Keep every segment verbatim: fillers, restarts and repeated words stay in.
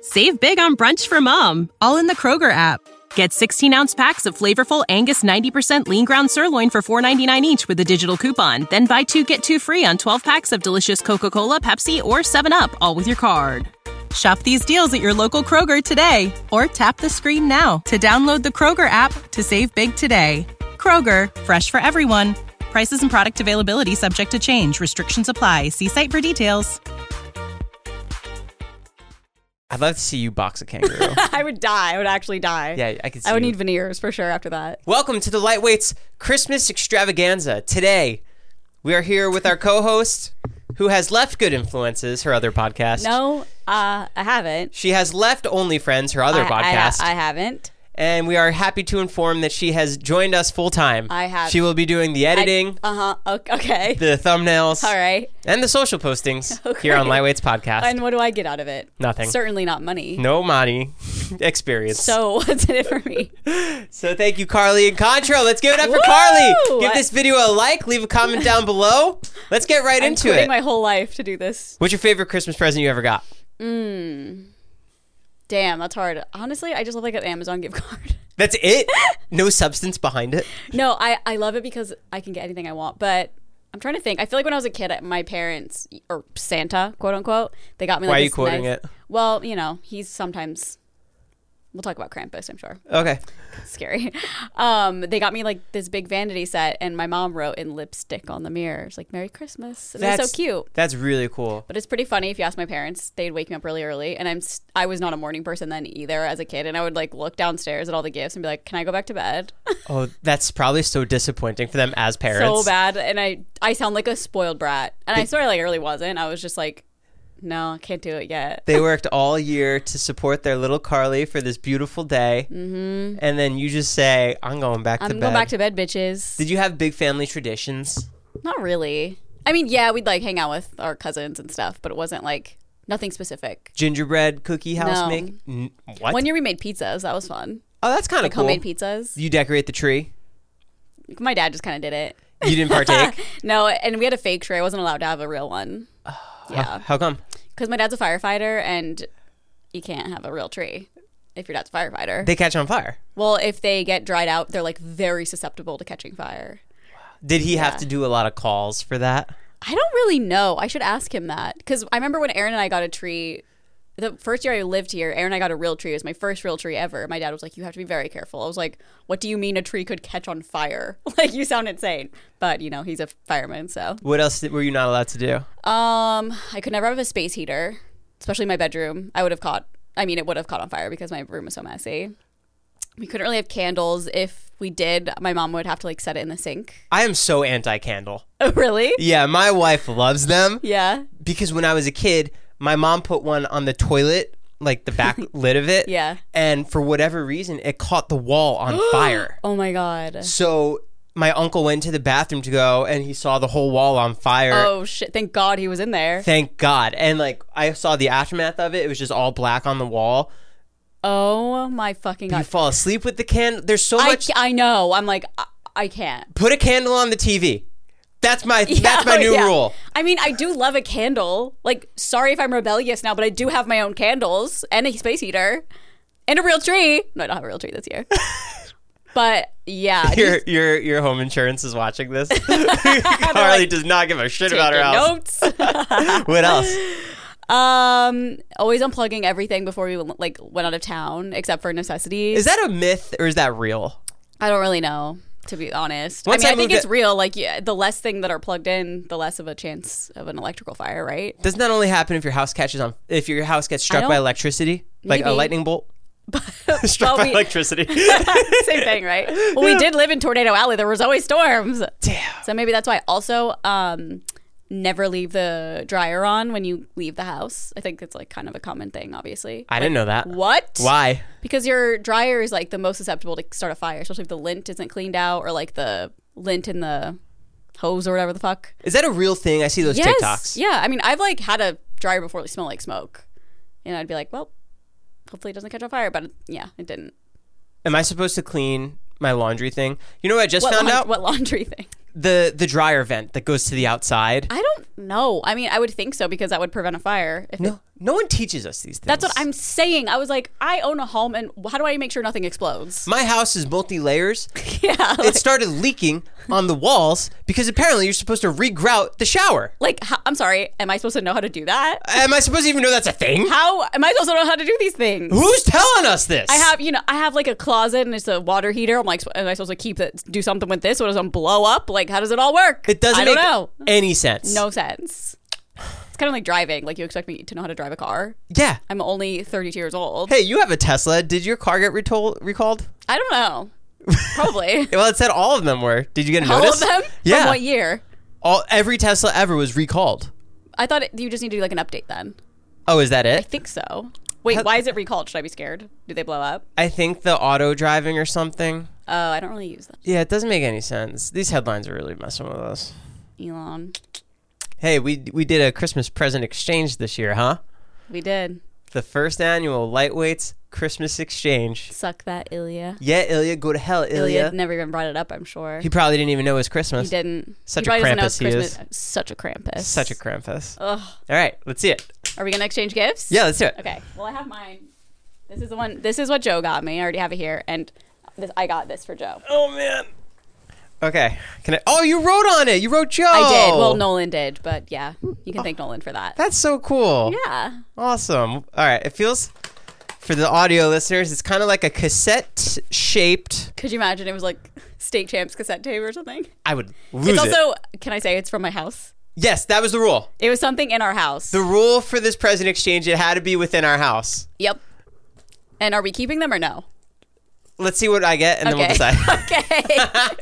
Save big on brunch for mom, all in the Kroger app. Get sixteen-ounce packs of flavorful Angus ninety percent lean ground sirloin for four ninety-nine each with a digital coupon. Then buy two, get two free on twelve packs of delicious Coca-Cola, Pepsi, or seven up, all with your card. Shop these deals at your local Kroger today, or tap the screen now to download the Kroger app to save big today. Kroger, fresh for everyone. Prices and product availability subject to change. Restrictions apply. See site for details. I'd love to see you box a kangaroo. I would die. I would actually die. Yeah, I could see I would you. need veneers for sure after that. Welcome to the Lightweights Christmas Extravaganza. Today, we are here with our co-host, who has left Good Influences, her other podcast. No, uh, I haven't. She has left Only Friends, her other I, podcast. I, I haven't. And we are happy to inform that she has joined us full time. I have. She will be doing the editing, Uh huh. Okay. the thumbnails, All right. and the social postings Okay. here on Lightweights Podcast. And what do I get out of it? Nothing. Certainly not money. No money, experience. So what's in it for me? So thank you, Carly and Contro. Let's give it up for Woo! Carly. Give I- this video a like. Leave a comment down below. Let's get right I'm into quitting it. my whole life to do this. What's your favorite Christmas present you ever got? Mmm. Damn, that's hard. Honestly, I just love like an Amazon gift card. That's it? No substance behind it? No, I, I love it because I can get anything I want. But I'm trying to think. I feel like when I was a kid, my parents, or Santa, quote unquote, they got me like Why are you this quoting nice- it? Well, you know, he's sometimes... We'll talk about Krampus, I'm sure. Okay. It's scary. Um, they got me like this big vanity set, and my mom wrote in lipstick on the mirrors, like "Merry Christmas." And it's so cute. That's really cool. But it's pretty funny if you ask my parents. They'd wake me up really early, and I'm st- I was not a morning person then either as a kid, and I would like look downstairs at all the gifts and be like, "Can I go back to bed?" Oh, that's probably so disappointing for them as parents. So bad, and I I sound like a spoiled brat, and I sort of like really wasn't. I was just like, no, I can't do it yet. They worked all year to support their little Carly for this beautiful day. Mm-hmm. And then you just say, I'm going back I'm to bed. going back to bed, bitches. Did you have big family traditions? Not really. I mean, yeah, we'd like hang out with our cousins and stuff, but it wasn't like nothing specific. Gingerbread cookie house No. make? N- what? One year we made pizzas. That was fun. Oh, that's kind of Like cool. homemade pizzas. You decorate the tree? My dad just kind of did it. You didn't partake? No, and we had a fake tree. I wasn't allowed to have a real one. Yeah. How, how come? Because my dad's a firefighter, and you can't have a real tree if your dad's a firefighter. They catch on fire. Well, if they get dried out, they're like very susceptible to catching fire. Did he have Yeah. to do a lot of calls for that? I don't really know. I should ask him that. Because I remember when Aaron and I got a tree, the first year I lived here, Aaron and I got a real tree. It was my first real tree ever. My dad was like, you have to be very careful. I was like, what do you mean a tree could catch on fire? Like, you sound insane. But, you know, he's a fireman, so. What else were you not allowed to do? Um, I could never have a space heater, especially my bedroom. I would have caught, I mean, it would have caught on fire because my room was so messy. We couldn't really have candles. If we did, my mom would have to like set it in the sink. I am so anti-candle. Oh, really? Yeah, my wife loves them Yeah. because when I was a kid, my mom put one on the toilet, like the back lid of it. Yeah. And for whatever reason, it caught the wall on fire. Oh my God. So my uncle went to the bathroom to go and he saw the whole wall on fire. Oh shit. Thank God he was in there. Thank God. And like I saw the aftermath of it. It was just all black on the wall. Oh my fucking You God. fall asleep with the candle. There's so I, much. ca- I know. I'm like, I, I can't. Put a candle on the T V. That's my Yeah, that's my new yeah. rule. I mean, I do love a candle. Like, sorry if I'm rebellious now, but I do have my own candles and a space heater and a real tree. No, I don't have a real tree this year. But yeah, Your just your your home insurance is watching this. Carly like, does not give a shit about her taking house. notes. What else? Um, always unplugging everything before we like went out of town, except for necessities. Is that a myth or is that real? I don't really know, to be honest. Once I I mean, I, think moved it's it- real. Like, yeah, the less thing that are plugged in, the less of a chance of an electrical fire, right? Doesn't that only happen if your house catches on if your house gets struck don't- by electricity? Like a Maybe. lightning bolt? Struck Well, by we- electricity. Same thing, right? Well, we did live in Tornado Alley. There was always storms. Damn. So maybe that's why. Also, um, never leave the dryer on when you leave the house. I think it's like kind of a common thing, obviously. I didn't know that. What? Why? Because your dryer is like the most susceptible to start a fire, especially if the lint isn't cleaned out or like the lint in the hose or whatever the fuck. Is that a real thing? I see those Yes. TikToks. Yeah. I mean, I've like had a dryer before that smelled like smoke. And I'd be like, well, hopefully it doesn't catch on fire. But yeah, it didn't. Am I supposed to clean my laundry thing? You know what I just What, found laun- out? what laundry thing? the the dryer vent that goes to the outside? I don't know. I mean, I would think so because that would prevent a fire. If No, it, no one teaches us these things. that's what I'm saying. I was like, I own a home, and how do I make sure nothing explodes? My house is multi-layers. yeah. It started leaking on the walls because apparently you're supposed to regrout the shower. Like, how, I'm sorry. Am I supposed to know how to do that? Am I supposed to even know that's a thing? How am I supposed to know how to do these things? Who's telling us this? I have, you know, I have like a closet and it's a water heater. I'm like, am I supposed to keep it, do something with this so it doesn't blow up? Like, how does it all work? It doesn't I don't make know. any sense. No sense. It's kind of like driving. Like, you expect me to know how to drive a car. Yeah. I'm only thirty-two years old. Hey, you have a Tesla. Did your car get retol- recalled? I don't know. Probably. Well, it said all of them were. Did you get a All notice? of them? Yeah. From what year? All every Tesla ever was recalled. I thought it, you just need to do like an update then. Oh, is that I it? think so. Wait, How- why is it recalled? Should I be scared? Do they blow up? I think the auto driving or something. Oh, I don't really use them. Yeah, it doesn't make any sense. These headlines are really messing with us. Elon. Hey, we we did a Christmas present exchange this year, huh? We did. The first annual Lightweights Christmas exchange. Suck that, Ilya. Yeah, Ilya, go to hell, Ilya. Ilya never even brought it up, I'm sure. He probably didn't even know it was Christmas. He didn't. Such he a probably doesn't know it's Krampus he Christmas. is. Such a Krampus. Such a Krampus. Ugh. All right, let's see it. Are we gonna exchange gifts? Yeah, let's do it. Okay. Well, I have mine. This is the one. This is what Joe got me. I already have it here, and this I got this for Joe. Oh man. Okay. Can I? Oh, you wrote on it. You wrote Joe. I did. Well, Nolan did, but yeah, you can thank Nolan for that. That's so cool. Yeah. Awesome. All right. It feels, for the audio listeners, it's kind of like a cassette shaped. Could you imagine it was like State Champs cassette tape or something? I would lose It's it. also. Can I say it's from my house? Yes, that was the rule. It was something in our house. The rule for this present exchange, it had to be within our house. Yep. And are we keeping them or no? Let's see what I get, and Okay. then we'll decide.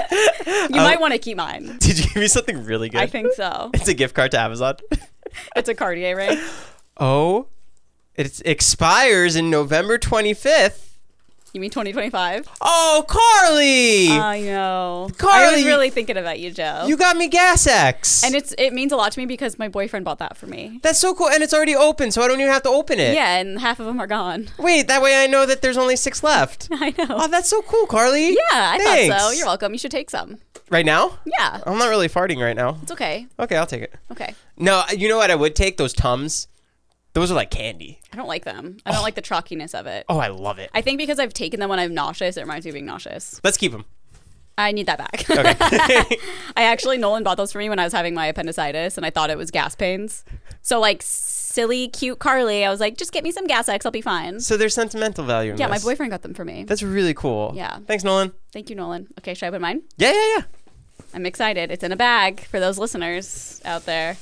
Okay. You might want to keep mine. Did you give me something really good? I think so. It's a gift card to Amazon. It's a Cartier ring. Oh, it expires in November twenty-fifth. You mean twenty twenty-five? Oh, Carly! I know. I Carly, was really thinking about you, Joe. you got me Gas X. and it's it means a lot to me because my boyfriend bought that for me. That's so cool, and it's already open, so I don't even have to open it. Yeah, and half of them are gone. Wait, that way I know that there's only six left. I know. Oh, that's so cool, Carly. Yeah, I Thanks. thought so. You're welcome. You should take some. Right now? Yeah. I'm not really farting right now. It's okay. Okay, I'll take it. Okay. No, you know what I would take? Those Tums. Those are like candy. I don't like them. I don't like the chalkiness of it. Oh, I love it. I think because I've taken them when I'm nauseous, it reminds me of being nauseous. Let's keep them. I need that back. Okay. I actually, Nolan bought those for me when I was having my appendicitis, and I thought it was gas pains. So, like, silly, cute Carly, I was like, just get me some Gas X, I'll be fine. So there's sentimental value in Yeah, my this. boyfriend got them for me. That's really cool. Yeah. Thanks, Nolan. Thank you, Nolan. Okay, should I open mine? Yeah, yeah, yeah. I'm excited. It's in a bag for those listeners out there.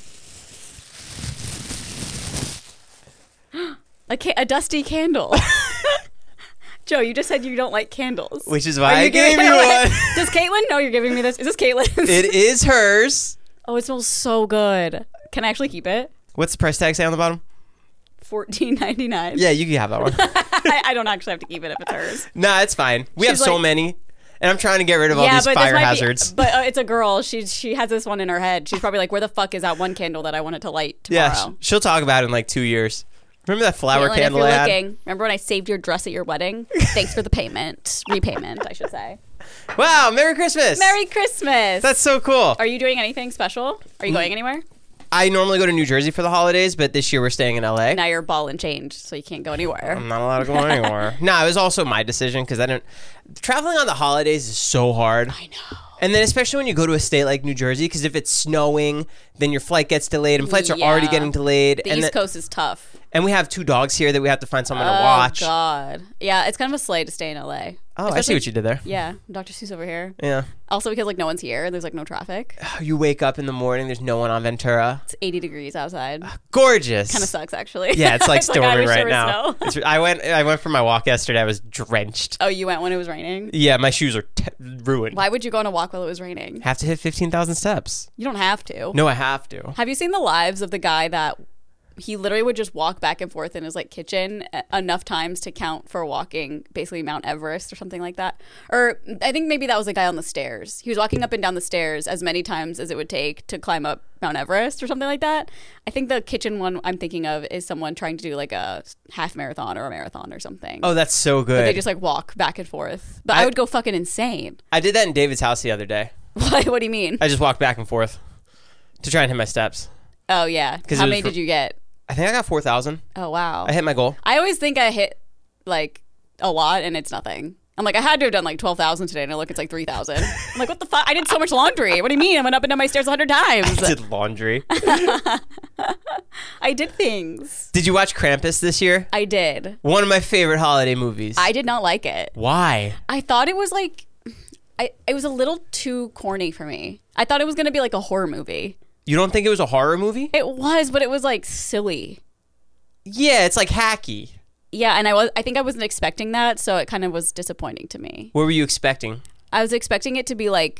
a, ca- a dusty candle. Joe, you just said you don't like candles. Which is Are why I you gave giving you me- one. Does Caitlin know you're giving me this? Is this Caitlin's? It is hers. Oh, it smells so good. Can I actually keep it? What's the price tag say on the bottom? fourteen ninety-nine. Yeah, you can have that one. I, I don't actually have to keep it if it's hers. Nah, it's fine. We have She's so like- many, and I'm trying to get rid of all yeah, these but fire this might hazards. Be, but uh, it's a girl. She she has this one in her head. She's probably like, "Where the fuck is that one candle that I wanted to light tomorrow?" yeah, sh- she'll talk about it in like two years. Remember that flower Caitlin, candle if I you're had? looking, remember when I saved your dress at your wedding? Thanks for the payment, repayment, I should say. Wow, Merry Christmas! Merry Christmas. That's so cool. Are you doing anything special? Are you going anywhere? I normally go to New Jersey for the holidays, but this year we're staying in L A. Now you're ball and change, so you can't go anywhere. I'm not allowed to go anywhere. No, it was also my decision because I didn't. Traveling on the holidays is so hard. I know. And then especially when you go to a state like New Jersey, because if it's snowing, then your flight gets delayed, and flights are already Yeah. getting delayed. The and East then- Coast is tough. And we have two dogs here that we have to find someone to Oh watch. God. Yeah, it's kind of a slay to stay in L A. Oh, I see Especially- what you did there. Yeah, Doctor Seuss over here. Yeah. Also because like no one's here. There's like no traffic. You wake up in the morning, there's no one on Ventura. It's eighty degrees outside. Gorgeous. Kind of sucks actually. Yeah, it's like It's like, I storming wish right there was now. snow. It's, I went I went for my walk yesterday. I was drenched. Oh, you went when it was raining? Yeah, my shoes are t- ruined. Why would you go on a walk while it was raining? Have to hit fifteen thousand steps. You don't have to. No, I have to. Have you seen the lives of the guy that he literally would just walk back and forth in his like kitchen enough times to count for walking basically Mount Everest or something like that? Or I think maybe that was the guy on the stairs. He was walking up and down the stairs as many times as it would take to climb up Mount Everest or something like that. I think the kitchen one I'm thinking of is someone trying to do like a half marathon or a marathon or something. Oh, that's so good. They just like walk back and forth. But I, I- would go fucking insane. I did that in David's house the other day. What, what do you mean? I just walked back and forth to try and hit my steps. Oh, yeah. 'Cause How it was many for- did you get? I think I got four thousand. Oh, wow. I hit my goal. I always think I hit, like, a lot, and it's nothing. I'm like, I had to have done, like, twelve thousand today, and I look, it's like three thousand. I'm like, what the fuck? I did so much laundry. What do you mean? I went up and down my stairs a hundred times. I did laundry. I did things. Did you watch Krampus this year? I did. One of my favorite holiday movies. I did not like it. Why? I thought it was, like, I it was a little too corny for me. I thought it was going to be, like, a horror movie. You don't think it was a horror movie? It was, but it was, like, silly. Yeah, it's like hacky. Yeah, and I was I think I wasn't expecting that, so it kind of was disappointing to me. What were you expecting? I was expecting it to be like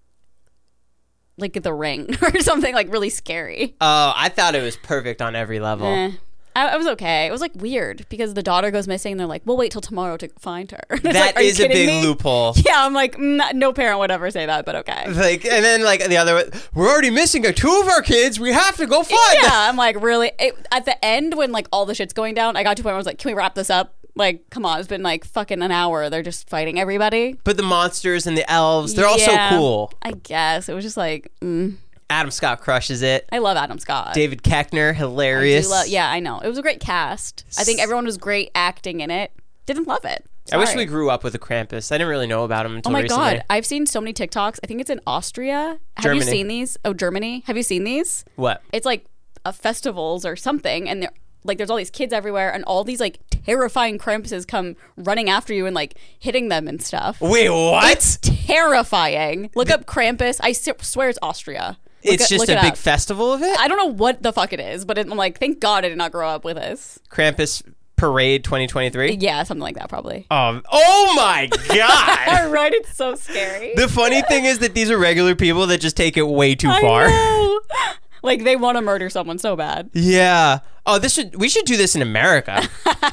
like The Ring or something like really scary. Oh, I thought it was perfect on every level. Eh. I, I was okay. It was like weird because the daughter goes missing and they're like, we'll wait till tomorrow to find her. It's That like, are you is a kidding big me? loophole. Yeah, I'm like, mm, no parent would ever say that, but okay. Like, and then like the other, we're already missing two of our kids. We have to go find Yeah, them. I'm like, really? It, at the end, when like all the shit's going down, I got to a point where I was like, can we wrap this up? Like, come on, it's been like fucking an hour. They're just fighting everybody. But the monsters and the elves, they're all Yeah, so cool. I guess. It was just like, mm. Adam Scott crushes it. I love Adam Scott. David Koechner, I hilarious. do love, yeah, I know. It was a great cast. I think everyone was great acting in it. Didn't love it. I wish Sorry. we grew up with a Krampus. I didn't really know about him Oh until my recently. god, I've seen so many TikToks. I think it's in Austria. Have Germany. you seen these? Oh, Germany. Have you seen these? What? It's like a festivals or something, and they're like there's all these kids everywhere, and all these like terrifying Krampuses come running after you and like hitting them and stuff. Wait, what? It's terrifying. Look up Krampus. I s- swear it's Austria. Look It's it- just look a it big up. festival of it? I don't know what the fuck it is, but it, I'm like, thank God I did not grow up with this. Krampus Parade twenty twenty-three? Yeah, something like that probably. Um, oh my god! Right, it's so scary. The funny thing is that these are regular people that just take it way too I far. know. Like they want to murder someone so bad. Yeah. Oh, this should we should do this in America.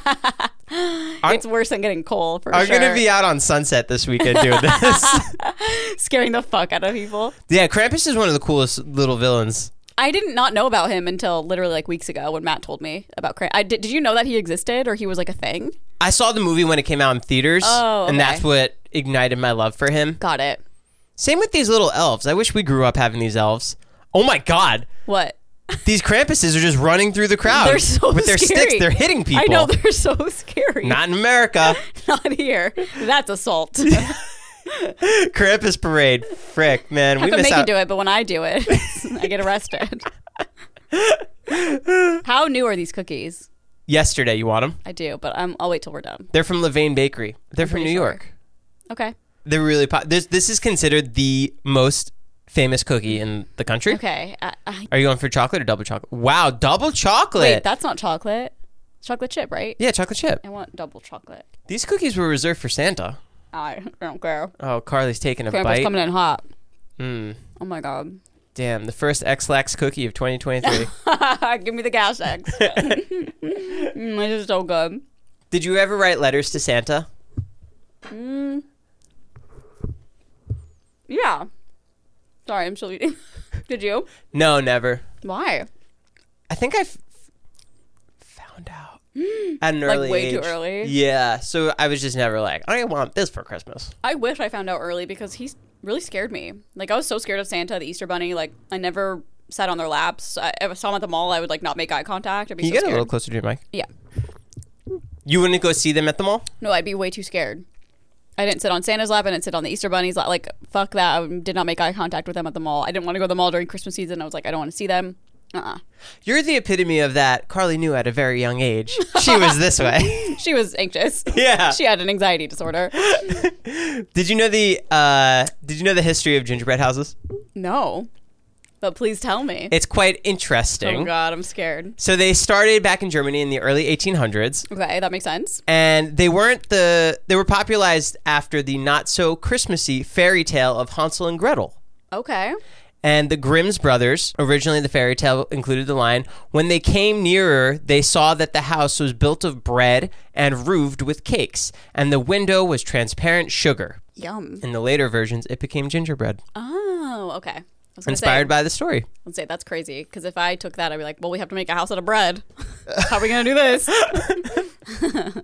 It's worse than getting coal for I'm sure. gonna be out on Sunset this weekend doing this. Scaring the fuck out of people. Yeah, Krampus is one of the coolest little villains. I didn't not know about him until literally like weeks ago when Matt told me about Krampus. I did, did you know that he existed or he was like a thing? I saw the movie when it came out in theaters, Oh, and okay. that's what ignited my love for him. Got it. Same with these little elves. I wish we grew up having these elves. Oh my god. What? These Krampuses are just running through the crowd They're so with their scary. sticks. They're hitting people. I know they're so scary. Not in America. Not here. That's assault. Krampus Parade. Frick, man. How we come miss they out. can do it, but when I do it, I get arrested. How new are these cookies? Yesterday, you want them? I do, but I'm, I'll wait till we're done. They're from Levain Bakery. They're from pretty New sure. York. Okay. They're really pop. This this is considered the most famous cookie in the country. Okay. I, I, Are you going for chocolate or double chocolate? Wow, double chocolate. wait, that's not chocolate. It's chocolate chip, right? yeah, chocolate chip. I want double chocolate. These cookies were reserved for Santa. I don't care. Oh, Carly's taking a Krampus bite. coming in hot. Mm, Oh my god. damn, the first X-Lax cookie of twenty twenty-three. Give me the gas X. mm, this is so good. Did you ever write letters to Santa? Mm. Yeah. Sorry, I'm still eating. Did you? No, never. Why? I think I f- found out at an Like, early way too age. early? Yeah, so I was just never like, I want this for Christmas. I wish I found out early because he's really scared me. Like I was so scared of Santa, the Easter Bunny. Like I never sat on their laps. I, if I saw them at the mall, I would like not make eye contact. I'd be Can you so get scared. a little closer to your mic? Yeah. You wouldn't go see them at the mall? No, I'd be way too scared. I didn't sit on Santa's lap. I didn't sit on the Easter Bunny's lap. Like, fuck that. I did not make eye contact with them at the mall. I didn't want to go to the mall during Christmas season. I was like, I don't want to see them. Uh-uh. You're the epitome of that. Carly knew at a very young age. She was this way. She was anxious. Yeah. She had an anxiety disorder. Did you know the uh did you know the history of gingerbread houses? No. But please tell me. It's quite interesting. Oh, God. I'm scared. So they started back in Germany in the early eighteen hundreds. Okay, that makes sense. And they weren't the they were popularized after the not so Christmassy fairy tale of Hansel and Gretel. Okay. And the Grimm's brothers, originally the fairy tale included the line, when they came nearer, they saw that the house was built of bread and roofed with cakes, and the window was transparent sugar. Yum. In the later versions, it became gingerbread. Oh, okay. I was gonna Inspired say, by the story. Let's say that's crazy. Because if I took that, I'd be like, well, we have to make a house out of bread. How are we going to do this?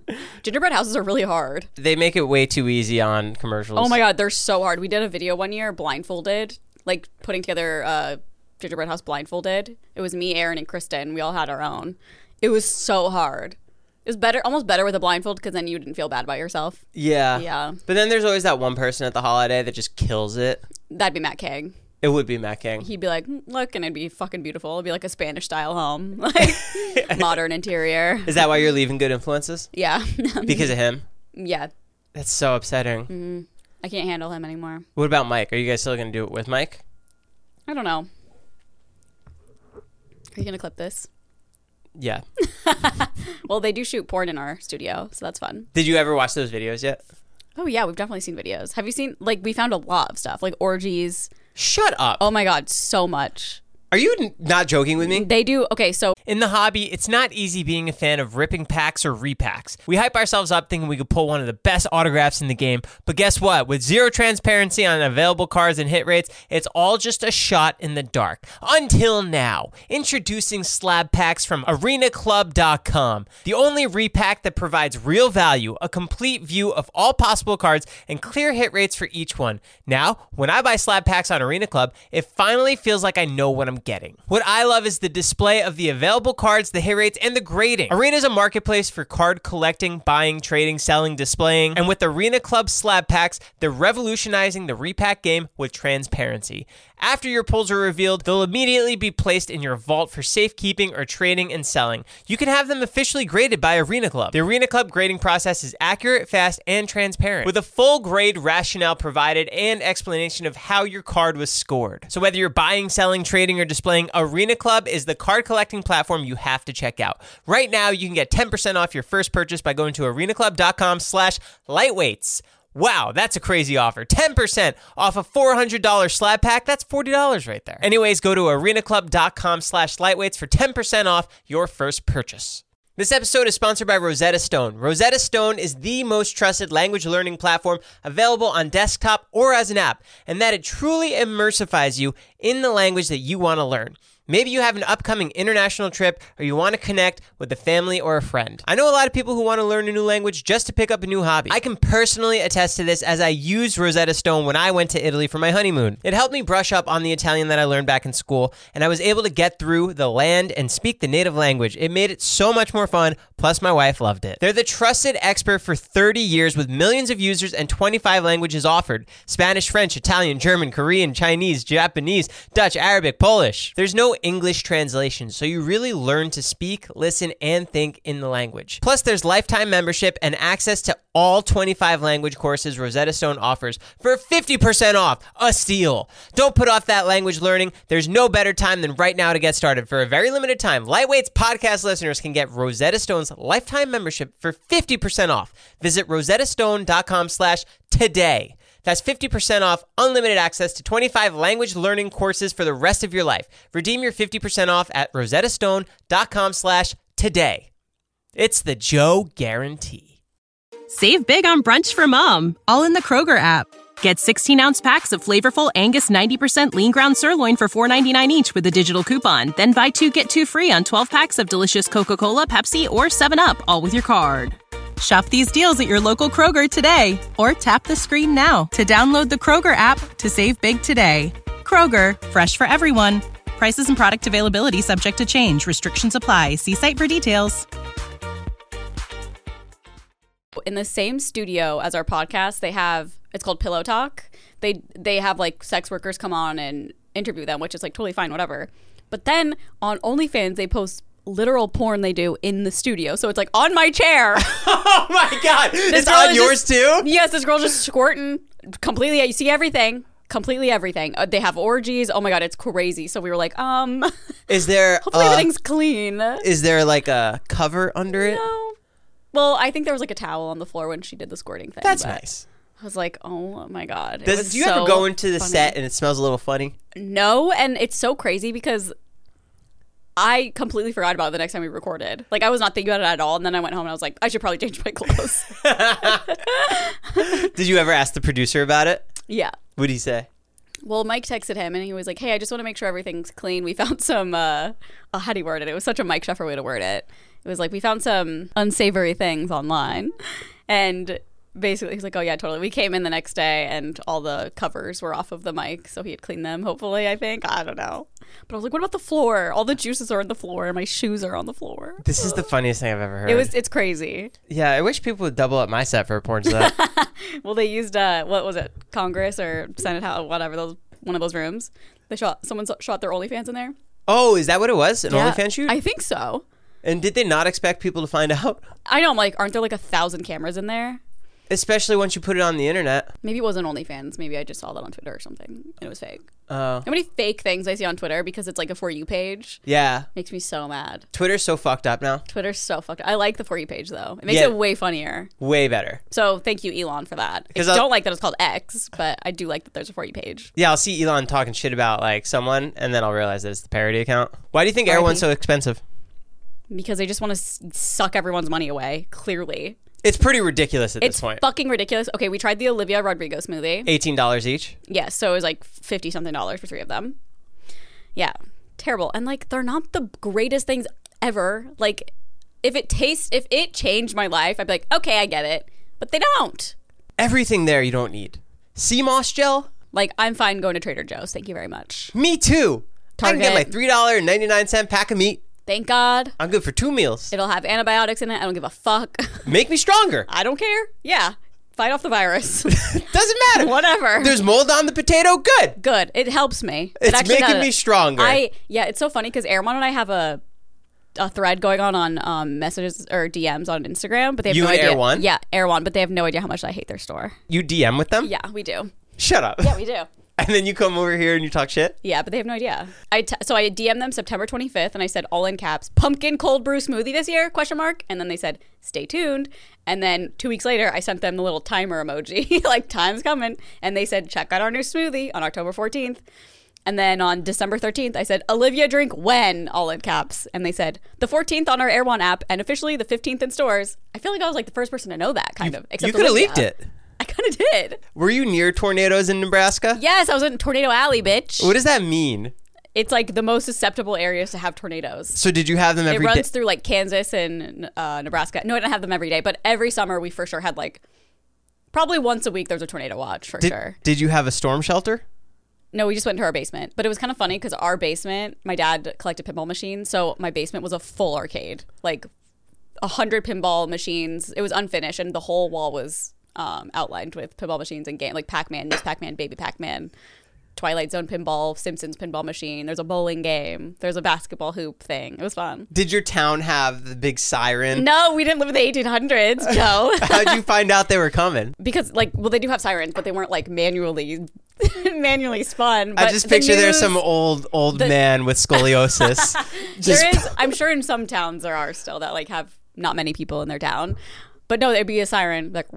Gingerbread houses are really hard. They make it way too easy on commercials. Oh my God, they're so hard. We did a video one year blindfolded, like putting together uh, gingerbread house blindfolded. It was me, Aaron, and Kristen. We all had our own. It was so hard. It was better, almost better with a blindfold because then you didn't feel bad about yourself. Yeah. Yeah. But then there's always that one person at the holiday that just kills it. That'd be Matt King. It would be Matt King. He'd be like, look, and it'd be fucking beautiful. It'd be like a Spanish-style home. Like, modern interior. Is that why you're leaving Good Influences? Yeah. Because of him? Yeah. That's so upsetting. Mm-hmm. I can't handle him anymore. What about Mike? Are you guys still going to do it with Mike? I don't know. Are you going to clip this? Yeah. Well, they do shoot porn in our studio, so that's fun. Did you ever watch those videos yet? Oh, yeah, we've definitely seen videos. Have you seen, like, we found a lot of stuff, like orgies. Shut up. Oh, my God, so much. Are you n- not joking with me? They do. Okay, so in the hobby, it's not easy being a fan of ripping packs or repacks. We hype ourselves up thinking we could pull one of the best autographs in the game, but guess what? With zero transparency on available cards and hit rates, it's all just a shot in the dark. Until now, introducing slab packs from arena club dot com, the only repack that provides real value, a complete view of all possible cards, and clear hit rates for each one. Now, when I buy slab packs on Arena Club, it finally feels like I know what I'm getting. What I love is the display of the available cards, the hit rates, and the grading. Arena is a marketplace for card collecting, buying, trading, selling, displaying, and with Arena Club slab packs, they're revolutionizing the repack game with transparency. After your pulls are revealed, they'll immediately be placed in your vault for safekeeping or trading and selling. You can have them officially graded by Arena Club. The Arena Club grading process is accurate, fast, and transparent, with a full grade rationale provided and explanation of how your card was scored. So whether you're buying, selling, trading, or displaying, Arena Club is the card collecting platform you have to check out. Right now, you can get ten percent off your first purchase by going to arena club dot com slash lightweights. Wow, that's a crazy offer. ten percent off a four hundred dollars slab pack. That's forty dollars right there. Anyways, go to arena club dot com slash lightweights for ten percent off your first purchase. This episode is sponsored by Rosetta Stone. Rosetta Stone is the most trusted language learning platform available on desktop or as an app, and that it truly immersifies you in the language that you want to learn. Maybe you have an upcoming international trip or you want to connect with a family or a friend. I know a lot of people who want to learn a new language just to pick up a new hobby. I can personally attest to this as I used Rosetta Stone when I went to Italy for my honeymoon. It helped me brush up on the Italian that I learned back in school, and I was able to get through the land and speak the native language. It made it so much more fun, plus my wife loved it. They're the trusted expert for thirty years with millions of users and twenty-five languages offered. Spanish, French, Italian, German, Korean, Chinese, Japanese, Dutch, Arabic, Polish. There's no English translation, so you really learn to speak, listen, and think in the language. Plus, there's lifetime membership and access to all twenty-five language courses Rosetta Stone offers for fifty percent off. A steal. Don't put off that language learning. There's no better time than right now to get started. For a very limited time, Lightweight's podcast listeners can get Rosetta Stone's lifetime membership for fifty percent off. Visit rosetta stone dot com slash today. That's fifty percent off unlimited access to twenty-five language learning courses for the rest of your life. Redeem your fifty percent off at rosetta stone dot com slash today. It's the Joe guarantee. Save big on brunch for mom, all in the Kroger app. Get sixteen-ounce packs of flavorful Angus ninety percent lean ground sirloin for four ninety-nine each with a digital coupon. Then buy two, get two free on twelve packs of delicious Coca-Cola, Pepsi, or seven up, all with your card. Shop these deals at your local Kroger today, or tap the screen now to download the Kroger app to save big today. Kroger, fresh for everyone. Prices and product availability subject to change. Restrictions apply. See site for details. In the same studio as our podcast, they have, it's called Pillow Talk. They they have like sex workers come on and interview them, which is like totally fine, whatever. But then on OnlyFans, they post literal porn they do in the studio. So it's like on my chair. Oh my God. It's girl on is yours just- too? Yes, this girl just squirting completely. You see everything. Completely everything. Uh, they have orgies. Oh my God, it's crazy. So we were like, um, Is there hopefully uh, everything's clean. is there like a cover under it? No. Well, I think there was like a towel on the floor when she did the squirting thing. That's but nice. I was like, oh my God. It Does, was do you so ever go into the funny. set and it smells a little funny? No, and it's so crazy because I completely forgot about it the next time we recorded. Like, I was not thinking about it at all. And then I went home and I was like, I should probably change my clothes. Did you ever ask the producer about it? Yeah. What did he say? Well, Mike texted him and he was like, hey, I just want to make sure everything's clean. We found some, uh, oh, how do you word it? It was such a Mike Sheffer way to word it. It was like, we found some unsavory things online. And basically, he's like, oh, yeah, totally. We came in the next day and all the covers were off of the mic. So he had cleaned them, hopefully, I think. I don't know. But I was like, what about the floor? All the juices are on the floor and my shoes are on the floor. This is the funniest thing I've ever heard. It was, it's crazy. Yeah, I wish people would double up my set for a porn set. Well, they used, uh, what was it, Congress or Senate House, whatever, those one of those rooms. They shot, someone shot their OnlyFans in there. Oh, is that what it was? An Yeah, OnlyFans shoot? I think so. And did they not expect people to find out? I know, I'm like, aren't there like a thousand cameras in there? Especially once you put it on the internet. Maybe it wasn't OnlyFans. Maybe I just saw that on Twitter or something. And it was fake. Oh. How many fake things I see on Twitter because it's like a For You page? Yeah. Makes me so mad. Twitter's so fucked up now. Twitter's so fucked up. I like the For You page though. It makes Yeah. it way funnier. Way better. So thank you, Elon, for that. I 'Cause I'll- don't like that it's called X, but I do like that there's a For You page. Yeah, I'll see Elon talking shit about like someone, and then I'll realize that it's the parody account. Why do you think R I P. everyone's so expensive? Because they just want to s- suck everyone's money away, clearly. It's pretty ridiculous at It's this point. fucking ridiculous. Okay, we tried the Olivia Rodrigo smoothie. eighteen dollars each. Yes, so it was like fifty something dollars for three of them. Yeah, terrible. And like, they're not the greatest things ever. Like, if it tastes, if it changed my life, I'd be like, okay, I get it. But they don't. Everything there you don't need. Sea moss gel? Like, I'm fine going to Trader Joe's. Thank you very much. Me too. I can get my Target. three dollars and ninety-nine cent pack of meat. Thank God. I'm good for two meals. It'll have antibiotics in it. I don't give a fuck. Make me stronger. I don't care. Yeah. Fight off the virus. Doesn't matter. Whatever. There's mold on the potato. Good. Good. It helps me. It It's actually making does. me stronger. I yeah, it's so funny because Airmon and I have a a thread going on on um, messages or D Ms on Instagram, but they have You no and idea. Air One? Yeah, Air One, but they have no idea how much I hate their store. You D M with them? Yeah, we do. Shut up. Yeah, we do. And then you come over here and you talk shit? Yeah, but they have no idea. I t- so I D M'd them September twenty-fifth, and I said all in caps, pumpkin cold brew smoothie this year? Question mark. And then they said, stay tuned. And then two weeks later, I sent them the little timer emoji, like time's coming. And they said, check out our new smoothie on October fourteenth. And then on December thirteenth, I said, Olivia drink when? All in caps. And they said, the fourteenth on our Air One app, and officially the fifteenth in stores. I feel like I was like the first person to know that, kind of. Except You could have Olivia. leaked it. I kind of did. Were you near tornadoes in Nebraska? Yes, I was in Tornado Alley, bitch. What does that mean? It's like the most susceptible areas to have tornadoes. So did you have them It every day? runs through like Kansas and uh, Nebraska. No, I didn't have them every day, but every summer we for sure had like probably once a week there's a tornado watch for Did, sure. did you have a storm shelter? No, we just went into our basement. But it was kind of funny because our basement, my dad collected pinball machines. So my basement was a full arcade, like a hundred pinball machines. It was unfinished and the whole wall was um, outlined with pinball machines and game like Pac-Man, Miss Pac-Man, Baby Pac-Man, Twilight Zone pinball, Simpsons pinball machine. There's a bowling game. There's a basketball hoop thing. It was fun. Did your town have the big siren? No, we didn't live in the eighteen hundreds, Joe. How'd you find out they were coming? Because like, well, they do have sirens, but they weren't like manually manually spun. I But just the picture there's news- some old old man with scoliosis. just There is. I'm sure in some towns there are still that like have not many people in their town, but no, there'd be a siren like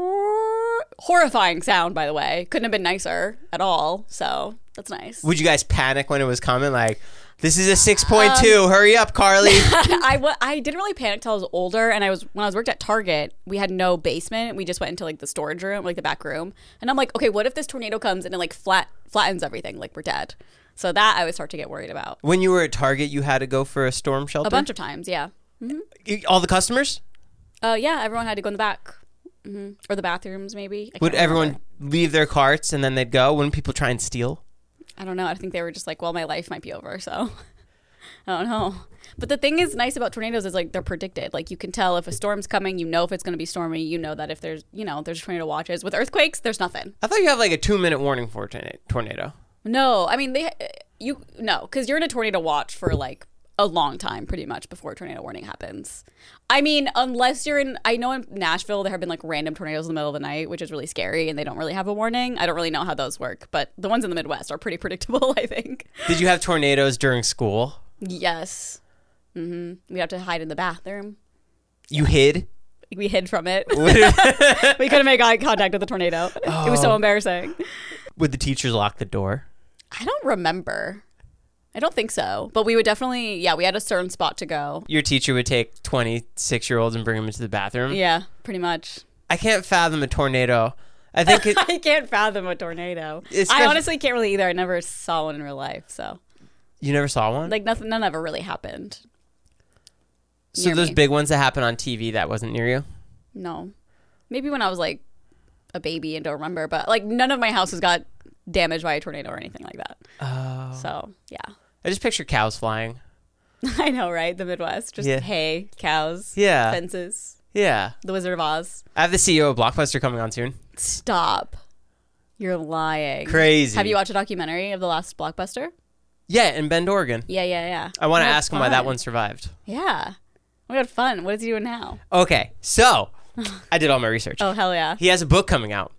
horrifying sound. By the way, couldn't have been nicer at all. So that's nice. Would you guys panic when it was coming? Like, this is a six point two. Hurry up, Carly. I, w- I didn't really panic till I was older, and I was when I was worked at Target, we had no basement. We just went into like the storage room, like the back room, and I'm like, okay, what if this tornado comes and it like flat flattens everything, like we're dead? So that I would start to get worried about. When you were at Target, you had to go for a storm shelter? A bunch of times, yeah. All the customers? Uh, yeah, everyone had to go in the back. hmm Or the bathrooms, maybe. I can't Would everyone remember. leave their carts and then they'd go? Wouldn't people try and steal? I don't know. I think they were just like, well, my life might be over, so I don't know. But the thing is nice about tornadoes is like they're predicted. Like you can tell if a storm's coming, you know if it's going to be stormy. You know that if there's, you know, there's tornado watches. With earthquakes, there's nothing. I thought you have like a two minute warning for a torna- tornado. No, I mean they, you no, because you're in a tornado watch for like a long time, pretty much before a tornado warning happens. I mean, unless you're in, I know in Nashville there have been like random tornadoes in the middle of the night, which is really scary, and they don't really have a warning. I don't really know how those work, but the ones in the Midwest are pretty predictable, I think. Did you have tornadoes during school? Yes. hmm We have to hide in the bathroom. You hid? We hid from it. We couldn't make eye contact with the tornado. It was so embarrassing. Would the teachers lock the door? I don't remember. I don't think so. But we would definitely, yeah, we had a certain spot to go. Your teacher would take twenty-six year olds and bring them into the bathroom? Yeah, pretty much. I can't fathom a tornado I think it, I can't fathom a tornado. Especially- I honestly can't really either. I never saw one in real life, so you never saw one? like nothing. None ever really happened. So near those me. big ones that happen on T V that wasn't near you? No, maybe when I was like a baby and don't remember, but like none of my houses got damaged by a tornado or anything like that. Oh. So yeah, I just picture cows flying. I know, right? The Midwest, just Yeah. hay, cows, Yeah. fences, Yeah. the Wizard of Oz. I have the C E O of Blockbuster coming on soon. Stop, you're lying. Crazy. Have you watched a documentary of the last Blockbuster? Yeah, in Bend, Oregon. Yeah, yeah, yeah. I want to Oh, ask him why that fun. one survived. Yeah. Oh my god, fun. What is he doing now? Okay, so I did all my research. Oh hell yeah. He has a book coming out.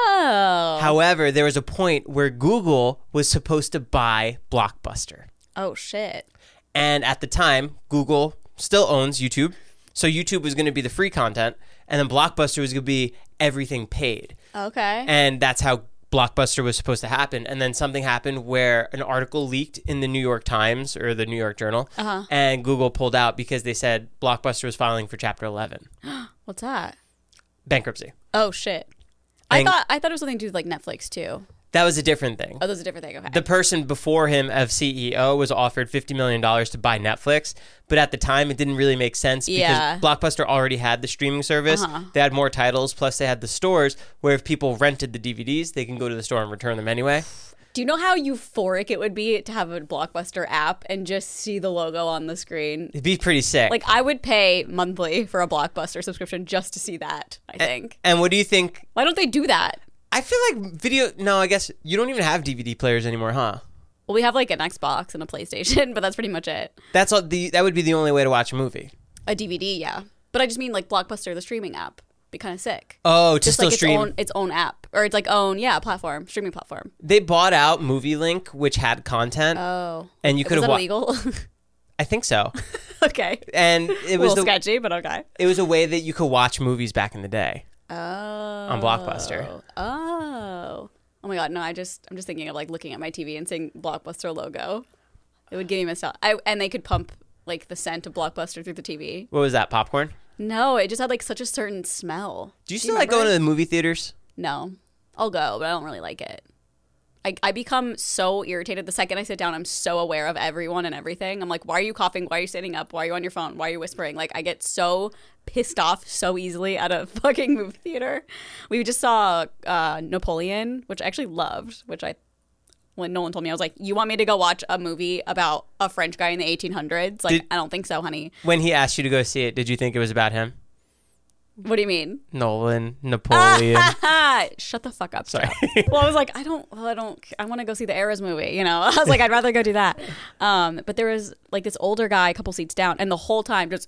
Oh. However, there was a point where Google was supposed to buy Blockbuster. Oh shit. And at the time, Google still owns YouTube. So YouTube was going to be the free content, and then Blockbuster was going to be everything paid. Okay. And that's how Blockbuster was supposed to happen. And then something happened where an article leaked in the New York Times or the New York Journal, Uh-huh. and Google pulled out because they said Blockbuster was filing for Chapter eleven. What's that? Bankruptcy. Oh shit. I And- thought I thought it was something to do with like Netflix too. That was a different thing. Oh, that's a different thing. Okay. The person before him as C E O was offered fifty million dollars to buy Netflix, but at the time it didn't really make sense because Yeah. Blockbuster already had the streaming service. Uh-huh. They had more titles, plus they had the stores where if people rented the D V Ds, they can go to the store and return them anyway. Do you know how euphoric it would be to have a Blockbuster app and just see the logo on the screen? It'd be pretty sick. Like I would pay monthly for a Blockbuster subscription just to see that, I think. And what do you think? Why don't they do that? I feel like video. No, I guess you don't even have D V D players anymore, huh? Well, we have like an Xbox and a PlayStation, but that's pretty much it. That's all. The that would be the only way to watch a movie. A D V D, yeah. But I just mean like Blockbuster, the streaming app. Be kind of sick. Oh, to Just still like its stream. own its own app or it's like own yeah platform streaming platform. They bought out Movie Link, which had content, Oh, and you could was have. that Wa- illegal? I think so. Okay, And it a was little the sketchy, but okay. it was a way that you could watch movies back in the day. Oh, On Blockbuster. Oh, oh my god! No, I just I'm just thinking of like looking at my T V and seeing Blockbuster logo. It would give me nostalgia. I and they could pump like the scent of Blockbuster through the T V. What was that? Popcorn? No, it just had like such a certain smell. Do you still like going to the movie theaters? No, I'll go, but I don't really like it. I, I become so irritated the second I sit down. I'm so aware of everyone and everything. I'm like, why are you coughing? Why are you standing up? Why are you on your phone? Why are you whispering? Like, I get so pissed off so easily at a fucking movie theater. We just saw uh, Napoleon, which I actually loved, which I, when Nolan told me, I was like, you want me to go watch a movie about a French guy in the eighteen hundreds? Like, Did- I don't think so, honey. When he asked you to go see it, did you think it was about him? What do you mean? Nolan, Napoleon. Shut the fuck up. Sorry. Joe. Well, I was like, I don't, well, I don't, I want to go see the Eras movie. You know, I was like, I'd rather go do that. Um, but there was like this older guy, a couple seats down, and the whole time just,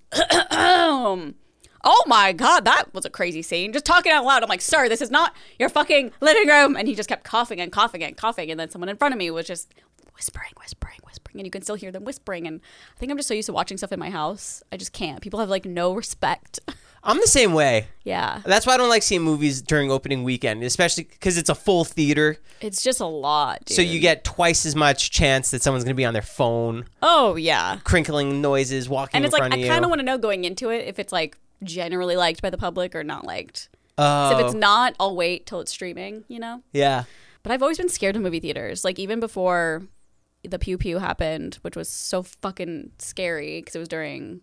oh my god, that was a crazy scene. Just talking out loud. I'm like, sir, this is not your fucking living room. And he just kept coughing and coughing and coughing, and then someone in front of me was just whispering, whispering, whispering, and you can still hear them whispering. And I think I'm just so used to watching stuff in my house, I just can't. People have like no respect. I'm the same way. Yeah. That's why I don't like seeing movies during opening weekend, especially because it's a full theater. It's just a lot, dude. So you get twice as much chance that someone's going to be on their phone, Oh, yeah. crinkling noises, walking And in it's like, front I of you. kind of want to know going into it if it's like generally liked by the public or not liked. Oh, So if it's not, I'll wait till it's streaming, you know? yeah. But I've always been scared of movie theaters. Like even before the Pew Pew happened, which was so fucking scary because it was during,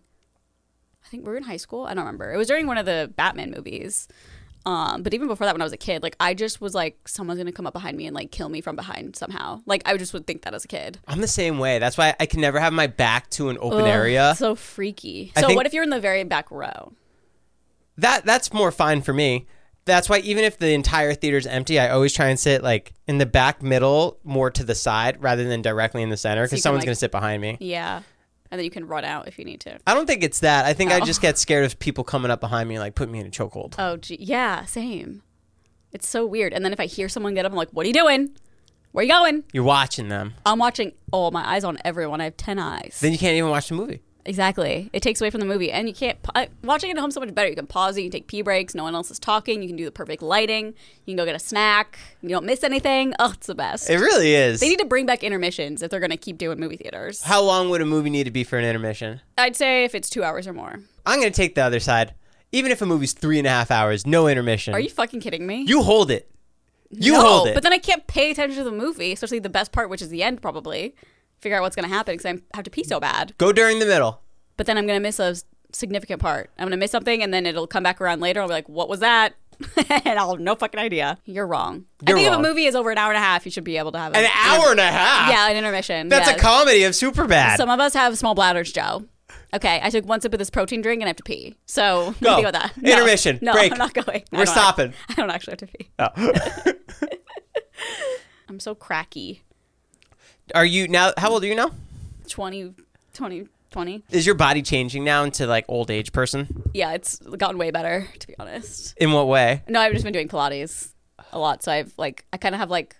I think we were in high school. I don't remember. It was during one of the Batman movies. Um, but even before that, when I was a kid, like I just was like, someone's gonna come up behind me and like kill me from behind somehow. Like I just would think that as a kid. I'm the same way. That's why I can never have my back to an open Ugh, area. So freaky. I So think- what if you're in the very back row? That that's more fine for me. That's why even if the entire theater's empty, I always try and sit like in the back middle, more to the side rather than directly in the center So because you can, someone's like- going to sit behind me. Yeah. And then you can run out if you need to. I don't think it's that. I think I Oh. just get scared of people coming up behind me and like put me in a chokehold. Oh, gee. Yeah, same. It's so weird. And then if I hear someone get up, I'm like, what are you doing? Where are you going? You're watching them. I'm watching. Oh, my eyes on everyone. I have ten eyes. Then you can't even watch the movie. Exactly. It takes away from the movie. And you can't, pa- watching it at home so much better. You can pause it, you can take pee breaks, no one else is talking, you can do the perfect lighting, you can go get a snack, you don't miss anything. Oh, it's the best. It really is. They need to bring back intermissions if they're going to keep doing movie theaters. How long would a movie need to be for an intermission? I'd say if it's two hours or more. I'm going to take the other side. Even if a movie's three and a half hours, no intermission. Are you fucking kidding me? You hold it. You no, hold it. But then I can't pay attention to the movie, especially the best part, which is the end probably. Figure out what's going to happen because I have to pee so bad. Go during the middle. But then I'm going to miss a significant part. I'm going to miss something and then it'll come back around later. I'll be like, what was that? And I'll have no fucking idea. You're wrong. You're I think wrong. if a movie is over an hour and a half, you should be able to have An an hour and a half? Yeah, an intermission. That's yes. a comedy of Superbad. Some of us have small bladders, Joe. Okay, I took one sip of this protein drink and I have to pee. So, what do Go. you think about that? No. Intermission. No, Break. I'm not going. I We're don't stopping. act- I don't actually have to pee. Oh. I'm so cracky. Are you now? How old are you now? twenty, twenty, twenty. Is your body changing now into like old age person? Yeah, it's gotten way better, to be honest. In what way? No, I've just been doing Pilates a lot. So I've like, I kind of have like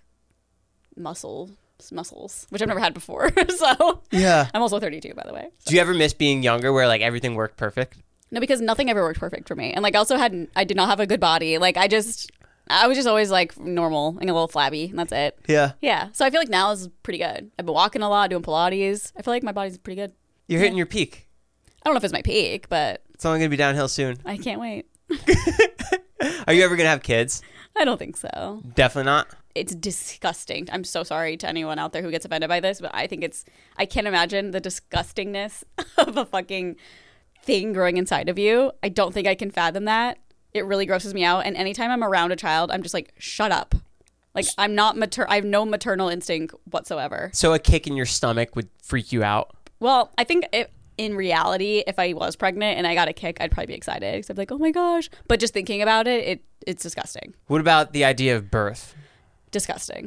muscle muscles, which I've never had before. So Yeah. I'm also thirty-two, by the way. So. Do you ever miss being younger where like everything worked perfect? No, because nothing ever worked perfect for me. And like I also had, I did not have a good body. Like I just, I was just always like normal and a little flabby and that's it. Yeah. Yeah. So I feel like now is pretty good. I've been walking a lot, doing Pilates. I feel like my body's pretty good. You're hitting your peak. I don't know if it's my peak, but It's only going to be downhill soon. I can't wait. Are you ever going to have kids? I don't think so. Definitely not. It's disgusting. I'm so sorry to anyone out there who gets offended by this, but I think it's, I can't imagine the disgustingness of a fucking thing growing inside of you. I don't think I can fathom that. It really grosses me out. And anytime I'm around a child, I'm just like, shut up. Like, I'm not mater, I have no maternal instinct whatsoever. So a kick in your stomach would freak you out? Well, I think if, in reality, if I was pregnant and I got a kick, I'd probably be excited. Because I'd be like, oh my gosh. But just thinking about it, it it's disgusting. What about the idea of birth? Disgusting.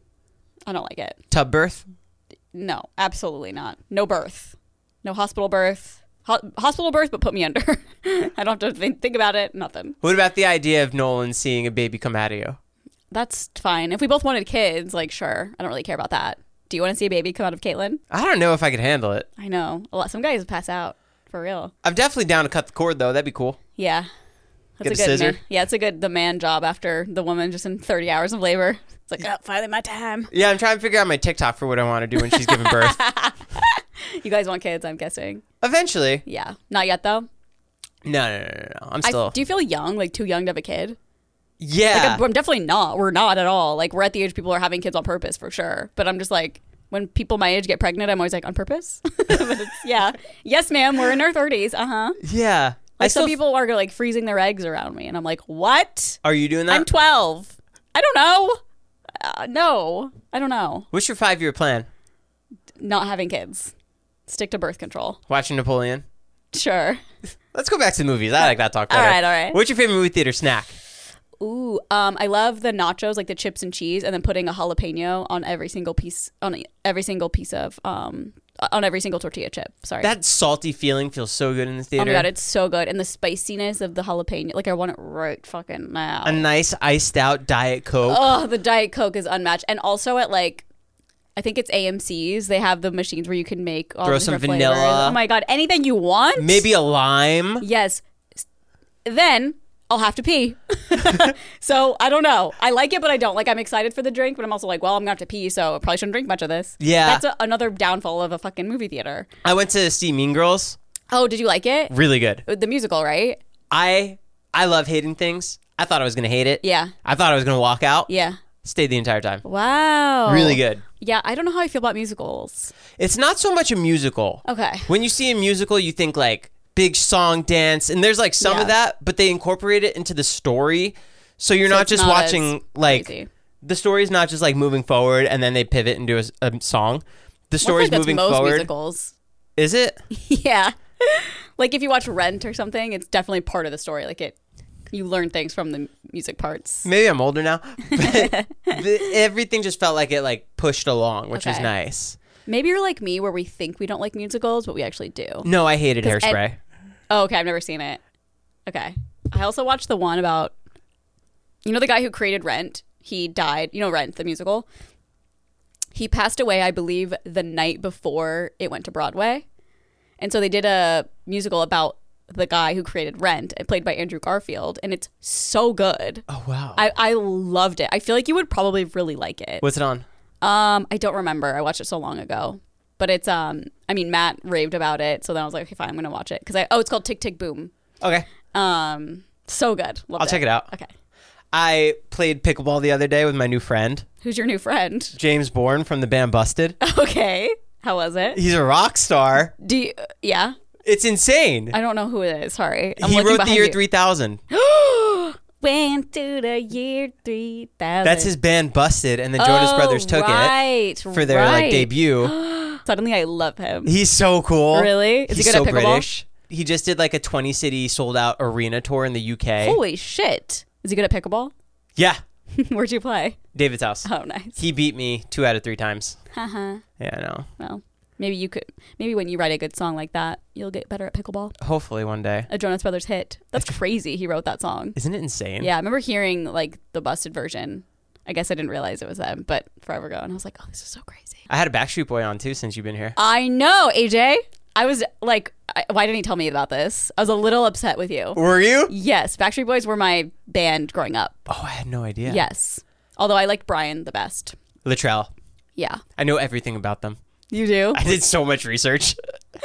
I don't like it. Tub birth? No, absolutely not. No birth. No hospital birth. Ho- hospital birth, but put me under. I don't have to think, think about it. Nothing. What about the idea of Nolan seeing a baby come out of you? That's fine. If we both wanted kids, like, sure. I don't really care about that. Do you want to see a baby come out of Caitlin? I don't know if I could handle it. I know. A lot. Some guys pass out. For real. I'm definitely down to cut the cord, though. That'd be cool. Yeah. That's Get a a good scissor? man. Yeah, it's a good the man job after the woman just in thirty hours of labor. It's like, oh, finally my time. Yeah, I'm trying to figure out my TikTok for what I want to do when she's giving birth. You guys want kids, I'm guessing. Eventually. Yeah. Not yet, though. No, no, no, no, no. I'm I, still. do you feel young? Like, too young to have a kid? yeah. Like, I'm, I'm definitely not. We're not at all. Like, we're at the age people are having kids on purpose, for sure. But I'm just like, when people my age get pregnant, I'm always like, on purpose? But it's, yeah. Yes, ma'am. We're in our thirties. Uh-huh. yeah. I Like, still some people are, like, freezing their eggs around me. And I'm like, what? Are you doing that? I'm twelve. I don't know. Uh, no. I don't know. What's your five year plan? Not having kids. Stick to birth control. Watching Napoleon? Sure. Let's go back to the movies. I like that talk better. All right, all right. What's your favorite movie theater snack? Ooh, um, I love the nachos, like the chips and cheese, and then putting a jalapeno on every single piece, on every single piece of, um, on every single tortilla chip. Sorry. That salty feeling feels so good in the theater. Oh my god, it's so good, and the spiciness of the jalapeno, like I want it right fucking now. A nice iced out Diet Coke. Oh, the Diet Coke is unmatched, and also at like, I think it's A M C's. They have the machines where you can make all Throw the some different vanilla. flavors. Oh my god, anything you want. Maybe a lime. Yes. Then I'll have to pee. So I don't know. I like it, but I don't. Like, I'm excited for the drink, but I'm also like, well, I'm gonna have to pee, so I probably shouldn't drink much of this. Yeah. That's a, another downfall of a fucking movie theater. I went to see Mean Girls. Oh, did you like it? Really good. The musical, right? I I love hating things. I thought I was gonna hate it. Yeah. I thought I was gonna walk out. Yeah. Stayed the entire time. Wow. Really good. Yeah, I don't know how I feel about musicals. It's not so much a musical. Okay. When you see a musical, you think like big song, dance, and there's like some Yeah. of that, but they incorporate it into the story. So you're So not it's just not watching as like crazy. the story's not just like moving forward and then they pivot into a, s- a song. The I feel story's like that's moving most forward. musicals. Is it? Yeah. Like if you watch Rent or something, it's definitely part of the story. Like it, you learn things from the music parts. Maybe I'm older now. But the, everything just felt like it like pushed along, which was Okay. nice. Maybe you're like me where we think we don't like musicals, but we actually do. No, I hated 'Cause Hairspray. Oh, okay. I've never seen it. Okay. I also watched the one about, you know, the guy who created Rent. He died. You know, Rent, the musical. He passed away, I believe, the night before it went to Broadway. And so they did a musical about the guy who created Rent, and played by Andrew Garfield. And it's so good. Oh wow. I, I loved it. I feel like you would probably really like it. What's it on? Um, I don't remember. I watched it so long ago. But it's, um, I mean, Matt raved about it. So then I was like, okay, fine, I'm going to watch it. Because I, oh, it's called Tick, Tick, Boom. Okay. Um, so good. Loved I'll check it out. Okay. I played pickleball the other day with my new friend, Who's your new friend? James Bourne from the band Busted. Okay. How was it? He's a rock star. Do you, yeah. It's insane. I don't know who it is. Sorry. I'm he looking wrote the behind year you. three thousand. Went to the year three thousand. That's his band Busted, and the Jonas Oh, Brothers took right, it for their right. like debut. Suddenly I love him. He's so cool. Really? Is he He's good so at pickleball? British. He just did like a twenty city sold out arena tour in the U K. Holy shit. Is he good at pickleball? Yeah. Where'd you play? David's house. Oh, nice. He beat me two out of three times. Haha. Yeah, I know. Well, maybe you could. Maybe when you write a good song like that, you'll get better at pickleball. Hopefully one day. A Jonas Brothers hit. That's crazy. He wrote that song. Isn't it insane? Yeah, I remember hearing like the Busted version. I guess I didn't realize it was them, but forever ago, and I was like, oh, this is so crazy. I had a Backstreet Boy on too since you've been here. I know, A J. I was like, I, why didn't he tell me about this? I was a little upset with you. Were you? Yes, Backstreet Boys were my band growing up. Oh, I had no idea. Yes. Although I liked Brian the best. Latrell. Yeah. I know everything about them. You do? I did so much research.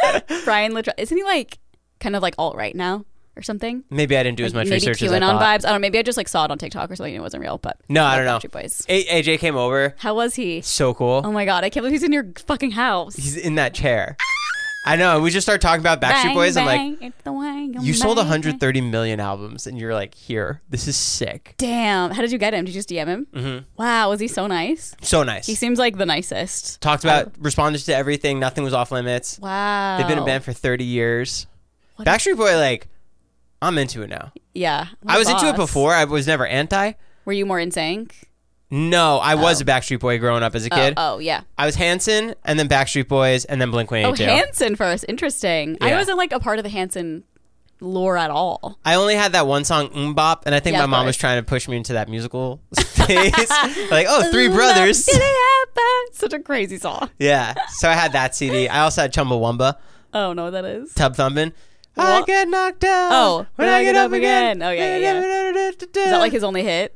Brian Latrell. Isn't he like kind of like alt-right now or something? Maybe I didn't do as Like, much maybe research as I QAnon thought. vibes. I don't know. Maybe I just like saw it on TikTok or something and it wasn't real, but No, I love don't know. Backstreet Boys. A- AJ came over. How was he? So cool. Oh my God. I can't believe he's in your fucking house. He's in that chair. I know. We just started talking about Backstreet Bang, Boys. I'm bang, like, it's the way you sold bang, one hundred thirty million albums, and you're like, here, this is sick. Damn. How did you get him? Did you just D M him? Mm-hmm. Wow. Was he so nice? So nice. He seems like the nicest. Talked about, responded to everything. Nothing was off limits. Wow. They've been a band for thirty years. What Backstreet Boy, like, I'm into it now. Yeah. What I a was into it boss. before. I was never anti. Were you more in sync? No, I was Oh. a Backstreet Boy growing up as a Oh, kid. oh, yeah. I was Hanson, and then Backstreet Boys, and then Blink one Oh, eighty-two. Hanson first. Interesting. I Yeah. wasn't like a part of the Hanson lore at all. I only had that one song, Mbop, and I think Yeah, my of mom course. was trying to push me into that musical phase. Like, oh, Three Brothers. Did it happen? Such a crazy song. Yeah, so I had that C D. I also had Chumbawamba, I don't know what that is. Tub Thumpin'. I What? get knocked down. Oh, when I get up again. Oh, yeah, yeah, Is Is that like his only hit?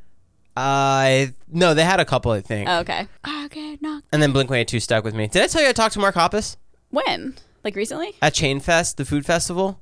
Uh, no, they had a couple, I think. Oh, okay. I get knocked. And then Blink one eighty-two stuck with me. Did I tell you I talked to Mark Hoppus When? Like recently? at Chain Fest, the food festival?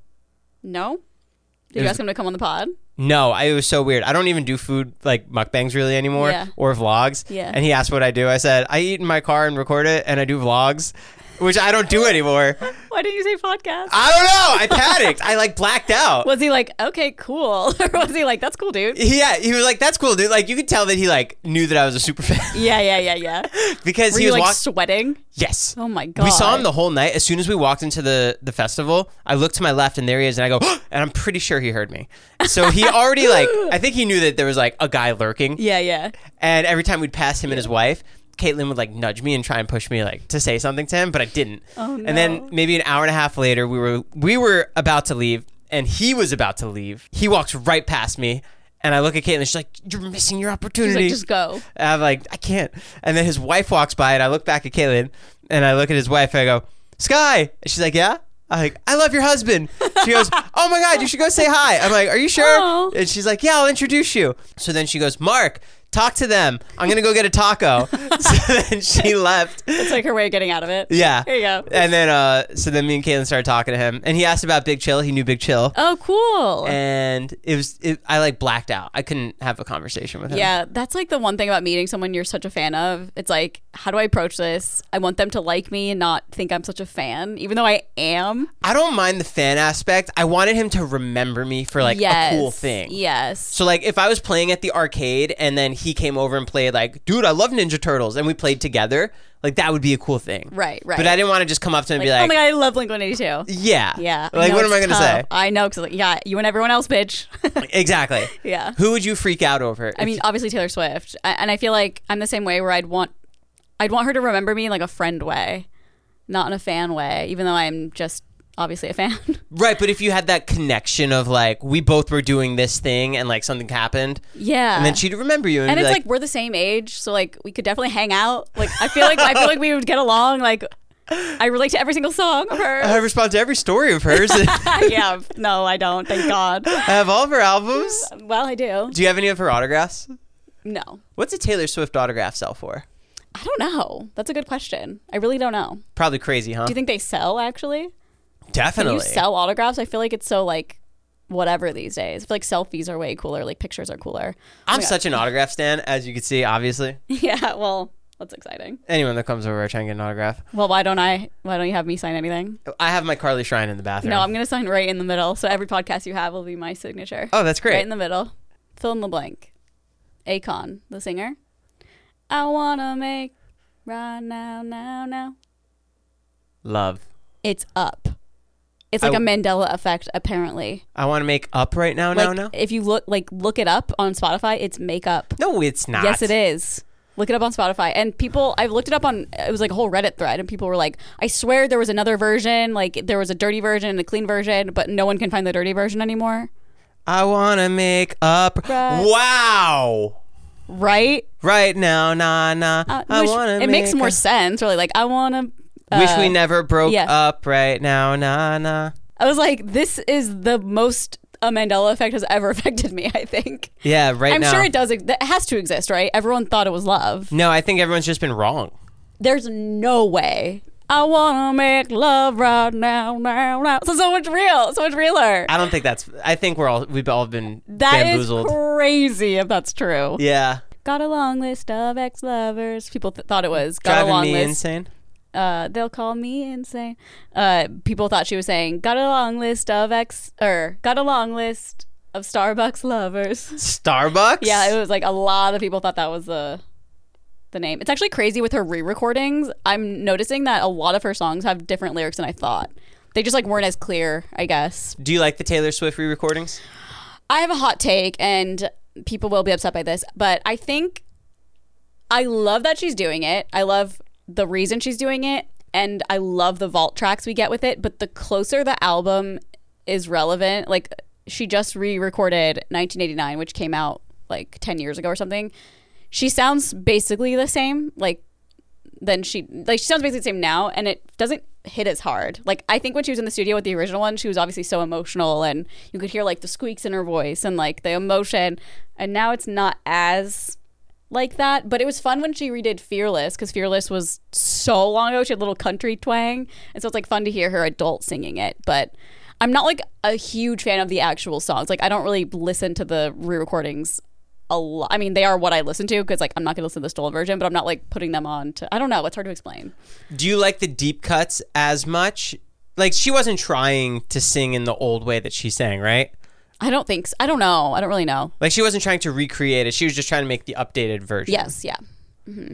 No. Did It you was- ask him to come on the pod? No, I, it was so weird. I don't even do food like mukbangs really anymore Yeah. or vlogs. Yeah. And he asked what I do. I said, I eat in my car and record it, and I do vlogs, which I don't do anymore. Why didn't you say podcast? I don't know. I panicked. I like blacked out. Was he like, okay, cool? Or was he like, that's cool, dude? Yeah, he was like, "That's cool, dude." Like you could tell that he like knew that I was a super fan Yeah, yeah, yeah, yeah. because Were he you was like walking. sweating? Yes. Oh my God. We saw him the whole night. As soon as we walked into the the festival, I looked to my left and there he is, and I go, and I'm pretty sure he heard me. So he already like, I think he knew that there was like a guy lurking. Yeah, yeah. And every time we'd pass him and his wife, Caitlin would like nudge me and try and push me like to say something to him, but I didn't. Oh, no. And then maybe an hour and a half later, we were we were about to leave, and he was about to leave. He walks right past me, and I look at Caitlin. She's like, "You're missing your He's opportunity." like, just go. And I'm like, "I can't." And then his wife walks by, and I look back at Caitlin, and I look at his wife, and I go, "Sky." And she's like, "Yeah." I'm like, "I love your husband." She goes, "Oh my God, you should go say hi." I'm like, "Are you sure?" Aw. And she's like, "Yeah, I'll introduce you." So then she goes, "Mark, talk to them. I'm going to go get a taco." So then she left. It's like her way of getting out of it. Yeah. Here you go. And then, uh, so then me and Caitlin started talking to him, and he asked about Big Chill. He knew Big Chill. Oh, cool. And it was, it, I like blacked out. I couldn't have a conversation with him. Yeah, that's like the one thing about meeting someone you're such a fan of. It's like, how do I approach this? I want them to like me and not think I'm such a fan, even though I am. I don't mind the fan aspect. I wanted him to remember me for like Yes. a cool thing. Yes. So like if I was playing at the arcade and then he came over and played like, "Dude, I love Ninja Turtles," and we played together, like that would be a cool thing. Right, right. But I didn't want to just come up to him and be like, oh my God, I love Blink one eighty-two. yeah. Yeah. I Like know what am it's I going to say? tough. I know, because like, yeah, you and everyone else, bitch. Exactly. Yeah. Who would you freak out over? I mean, obviously Taylor Swift. I- And I feel like I'm the same way where I'd want I'd want her to remember me in like a friend way, not in a fan way, even though I'm just obviously a fan. right, but if you had that connection of like we both were doing this thing and like something happened, Yeah. and then she'd remember you and, and be it's like, like, we're the same age, so like we could definitely hang out. Like I feel like I feel like we would get along. Like I relate to every single song of her. I respond to every story of hers. Yeah, no, I don't. Thank God. I have all of her albums. Well, I do. Do you have any of her autographs? No, What's a Taylor Swift autograph sell for? I don't know. That's a good question. I really don't know. Probably crazy, huh? Do you think they sell actually? Can Definitely. you sell autographs? I feel like it's so like whatever these days. I feel like selfies are way cooler. Like pictures are cooler. Oh I'm my such an autograph stan, as you can see, obviously. God. Yeah, well, that's exciting. Anyone that comes over, I try and get an autograph. Well, why don't I? Why don't you have me sign anything? I have my Carly Shrine in the bathroom. No, I'm gonna sign right in the middle. So every podcast you have will be my signature. Oh, that's great. Right in the middle. Fill in the blank. Akon, the singer. I wanna make right now, now, now. Love. It's up. It's like I- a Mandela effect, apparently. I want to make up right now, now, Like now. if you look, like look it up on Spotify, it's make up. No, it's not. Yes, it is. Look it up on Spotify. And people, I've looked it up on, it was like a whole Reddit thread, and people were like, I swear there was another version, like there was a dirty version and a clean version, but no one can find the dirty version anymore. I want to make up. Right. Wow. Right? Right now, nah, nah. Uh, I which- want to it makes more up. sense, really. Like, I want to. Uh, Wish we never broke yeah. up right now, nah, nah. I was like, this is the most a Mandela effect has ever affected me, I think. Yeah, right I'm now. sure it does. It has to exist, right? Everyone thought it was love. No, I think everyone's just been wrong. There's no way. I want to make love right now, now, now. So, so much real. So much realer. I don't think that's. I think we're all we've all been That is bamboozled. crazy if that's true. Yeah, Got a long list of ex-lovers. People th- thought it was. Got driving a long me list. insane. Uh, they'll call me insane. Uh, people thought she was saying, got a long list of ex, or got a long list of Starbucks lovers. Starbucks. Yeah, it was like a lot of people thought that was the the name. It's actually crazy with her re-recordings. I'm noticing that a lot of her songs have different lyrics than I thought. They just like weren't as clear, I guess. Do you like the Taylor Swift re-recordings? I have a hot take, and people will be upset by this, but I think I love that she's doing it. I love the reason she's doing it, and I love the vault tracks we get with it, but the closer the album is relevant, like she just re-recorded nineteen eighty-nine, which came out like ten years ago or something. She sounds basically the same, like then she like she sounds basically the same now, and it doesn't hit as hard. Like I think when she was in the studio with the original one, she was obviously so emotional, and you could hear like the squeaks in her voice and like the emotion, and now it's not as like that. But it was fun when she redid Fearless, because Fearless was so long ago. She had a little country twang, and so it's like fun to hear her adult singing it. But I'm not like a huge fan of the actual songs. Like I don't really listen to the re-recordings a lot. I mean, they are what I listen to, because like I'm not gonna listen to the stolen version, but I'm not like putting them on to, I don't know, it's hard to explain. Do you like the deep cuts as much? Like she wasn't trying to sing in the old way that she sang, right? I don't think so. I don't know. I don't really know. Like she wasn't trying to recreate it. She was just trying to make the updated version. Yes, yeah. hmm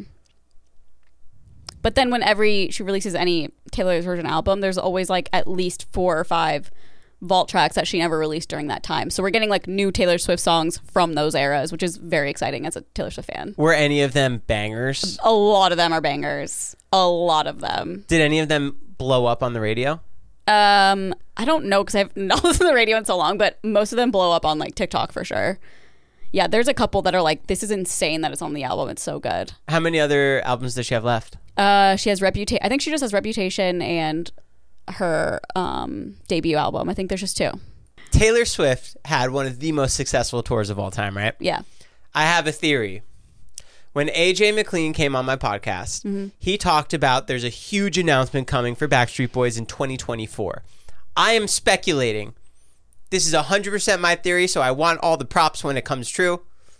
But then when every she releases any Taylor's version album, there's always like at least four or five vault tracks that she never released during that time. So we're getting like new Taylor Swift songs from those eras, which is very exciting as a Taylor Swift fan. Were any of them bangers? A lot of them are bangers. A lot of them. Did any of them blow up on the radio? Um, I don't know, because I've not listened to the radio in so long, but most of them blow up on like TikTok for sure. Yeah, there's a couple that are like, this is insane that it's on the album. It's so good. How many other albums does she have left? Uh, she has Reputation. I think she just has Reputation and her um debut album. I think there's just two. Taylor Swift had one of the most successful tours of all time, right? Yeah. I have a theory. When A J McLean came on my podcast, Mm-hmm. he talked about there's a huge announcement coming for Backstreet Boys in twenty twenty-four. I am speculating. This is one hundred percent my theory, so I want all the props when it comes true.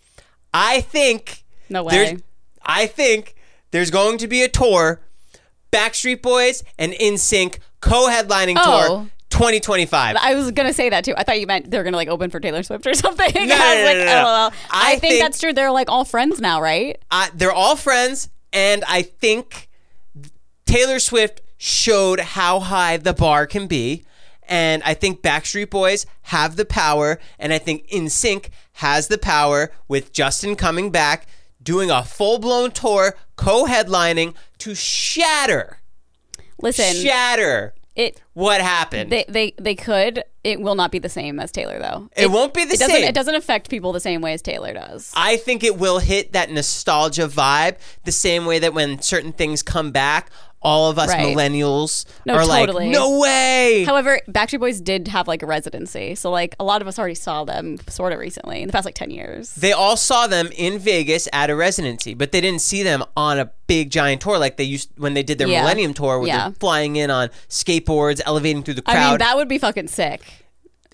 I think... No there's- way. I think there's going to be a tour, Backstreet Boys and N Sync co-headlining Oh. tour twenty twenty-five. I was gonna say that too. I thought you meant they're gonna like open for Taylor Swift or something. I was no, no, like, no, no. LOL. I, I think, think- that's true. They're like all friends now, right? Uh, they're all friends, and I think Taylor Swift showed how high the bar can be, and I think Backstreet Boys have the power, and I think N Sync has the power with Justin coming back, doing a full-blown tour, co-headlining to shatter, Listen, shatter it. what happened. They, they they could. It will not be the same as Taylor though. It won't be the it doesn't, same. It doesn't affect people the same way as Taylor does. I think it will hit that nostalgia vibe the same way that when certain things come back, all of us Right. millennials No, are totally. like, no way. However, Backstreet Boys did have like a residency, so like a lot of us already saw them sort of recently in the past like ten years. They all saw them in Vegas at a residency, but they didn't see them on a big giant tour like they used when they did their Yeah. Millennium Tour, where Yeah. they're flying in on skateboards, elevating through the crowd. I mean, that would be fucking sick.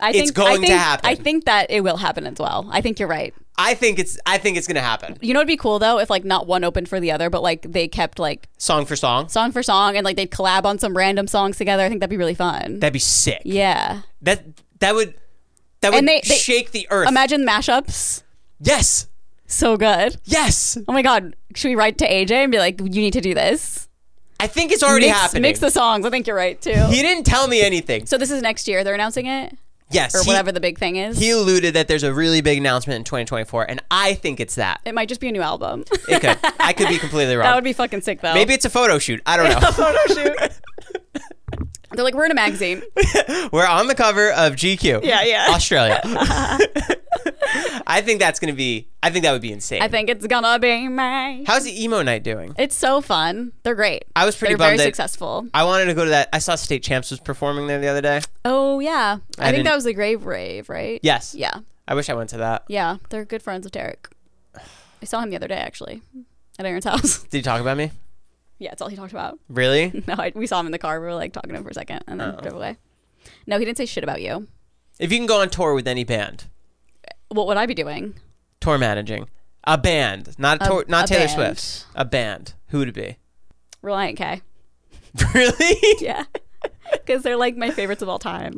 I It's think, going I think, to happen. I think that it will happen as well. I think you're right. I think it's I think it's gonna happen. You know what'd be cool though if like not one opened for the other, but like they kept like Song for song. song for song and like they'd collab on some random songs together. I think that'd be really fun. That'd be sick. yeah. That that would that would And they- they- shake the earth. Imagine mashups. yes. So good. Yes. Oh my god. Should we write to A J and be like, you need to do this? I think it's already mix, happening. Mix the songs. I think you're right too. He didn't tell me anything. So this is next year. They're announcing it, Yes. or he- whatever the big thing is. He alluded that there's a really big announcement in twenty twenty-four, and I think it's that. It might just be a new album. It could. I could be completely wrong. That would be fucking sick though. Maybe it's a photo shoot. I don't know. a photo shoot. They're like, we're in a magazine. We're on the cover of G Q. Yeah, yeah. Australia. I think that's going to be, I think that would be insane. I think it's gonna be me. How's the emo night doing? It's so fun. They're great. I was pretty They're bummed very that- successful. I wanted to go to that. I saw State Champs was performing there the other day. Oh yeah, I, I think didn't- that was the Grave Rave, right? Yes. Yeah, I wish I went to that. yeah. They're good friends with Derek. I saw him the other day actually at Aaron's house. Did he talk about me? Yeah, that's all he talked about. Really? No, I, we saw him in the car. We were like talking to him for a second, and then Oh. drove away. No, he didn't say shit about you. If you can go on tour with any band, What would I be doing? tour managing, a band, not a A- tour, not a Taylor band. Swift, a band. Who would it be? Reliant K. Really? Yeah, because they're like my favorites of all time.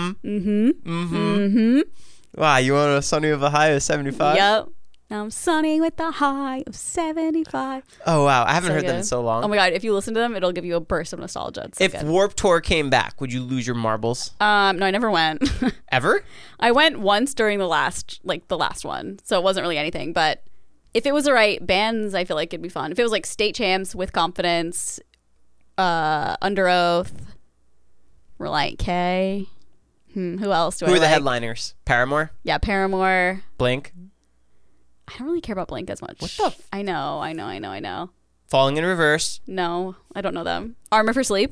Wow, you want a Sunny of a high of seventy-five? Yep. I'm sunny with a high of seventy-five. Oh wow, I haven't So heard them in good. so long. Oh my god, if you listen to them, it'll give you a burst of nostalgia. It's so if good. Warped Tour came back, would you lose your marbles? Um, no, I never went. Ever? I went once during the last, like the last one, so it wasn't really anything. But if it was the right bands, I feel like it'd be fun. If it was like State Champs, With Confidence, uh, Under Oath, Reliant K. Hmm, who else do Who I are the like? headliners? Paramore? Yeah, Paramore. Blink? I don't really care about Blink as much. What the f- I know, I know, I know, I know. Falling in Reverse? No, I don't know them. Armor for Sleep.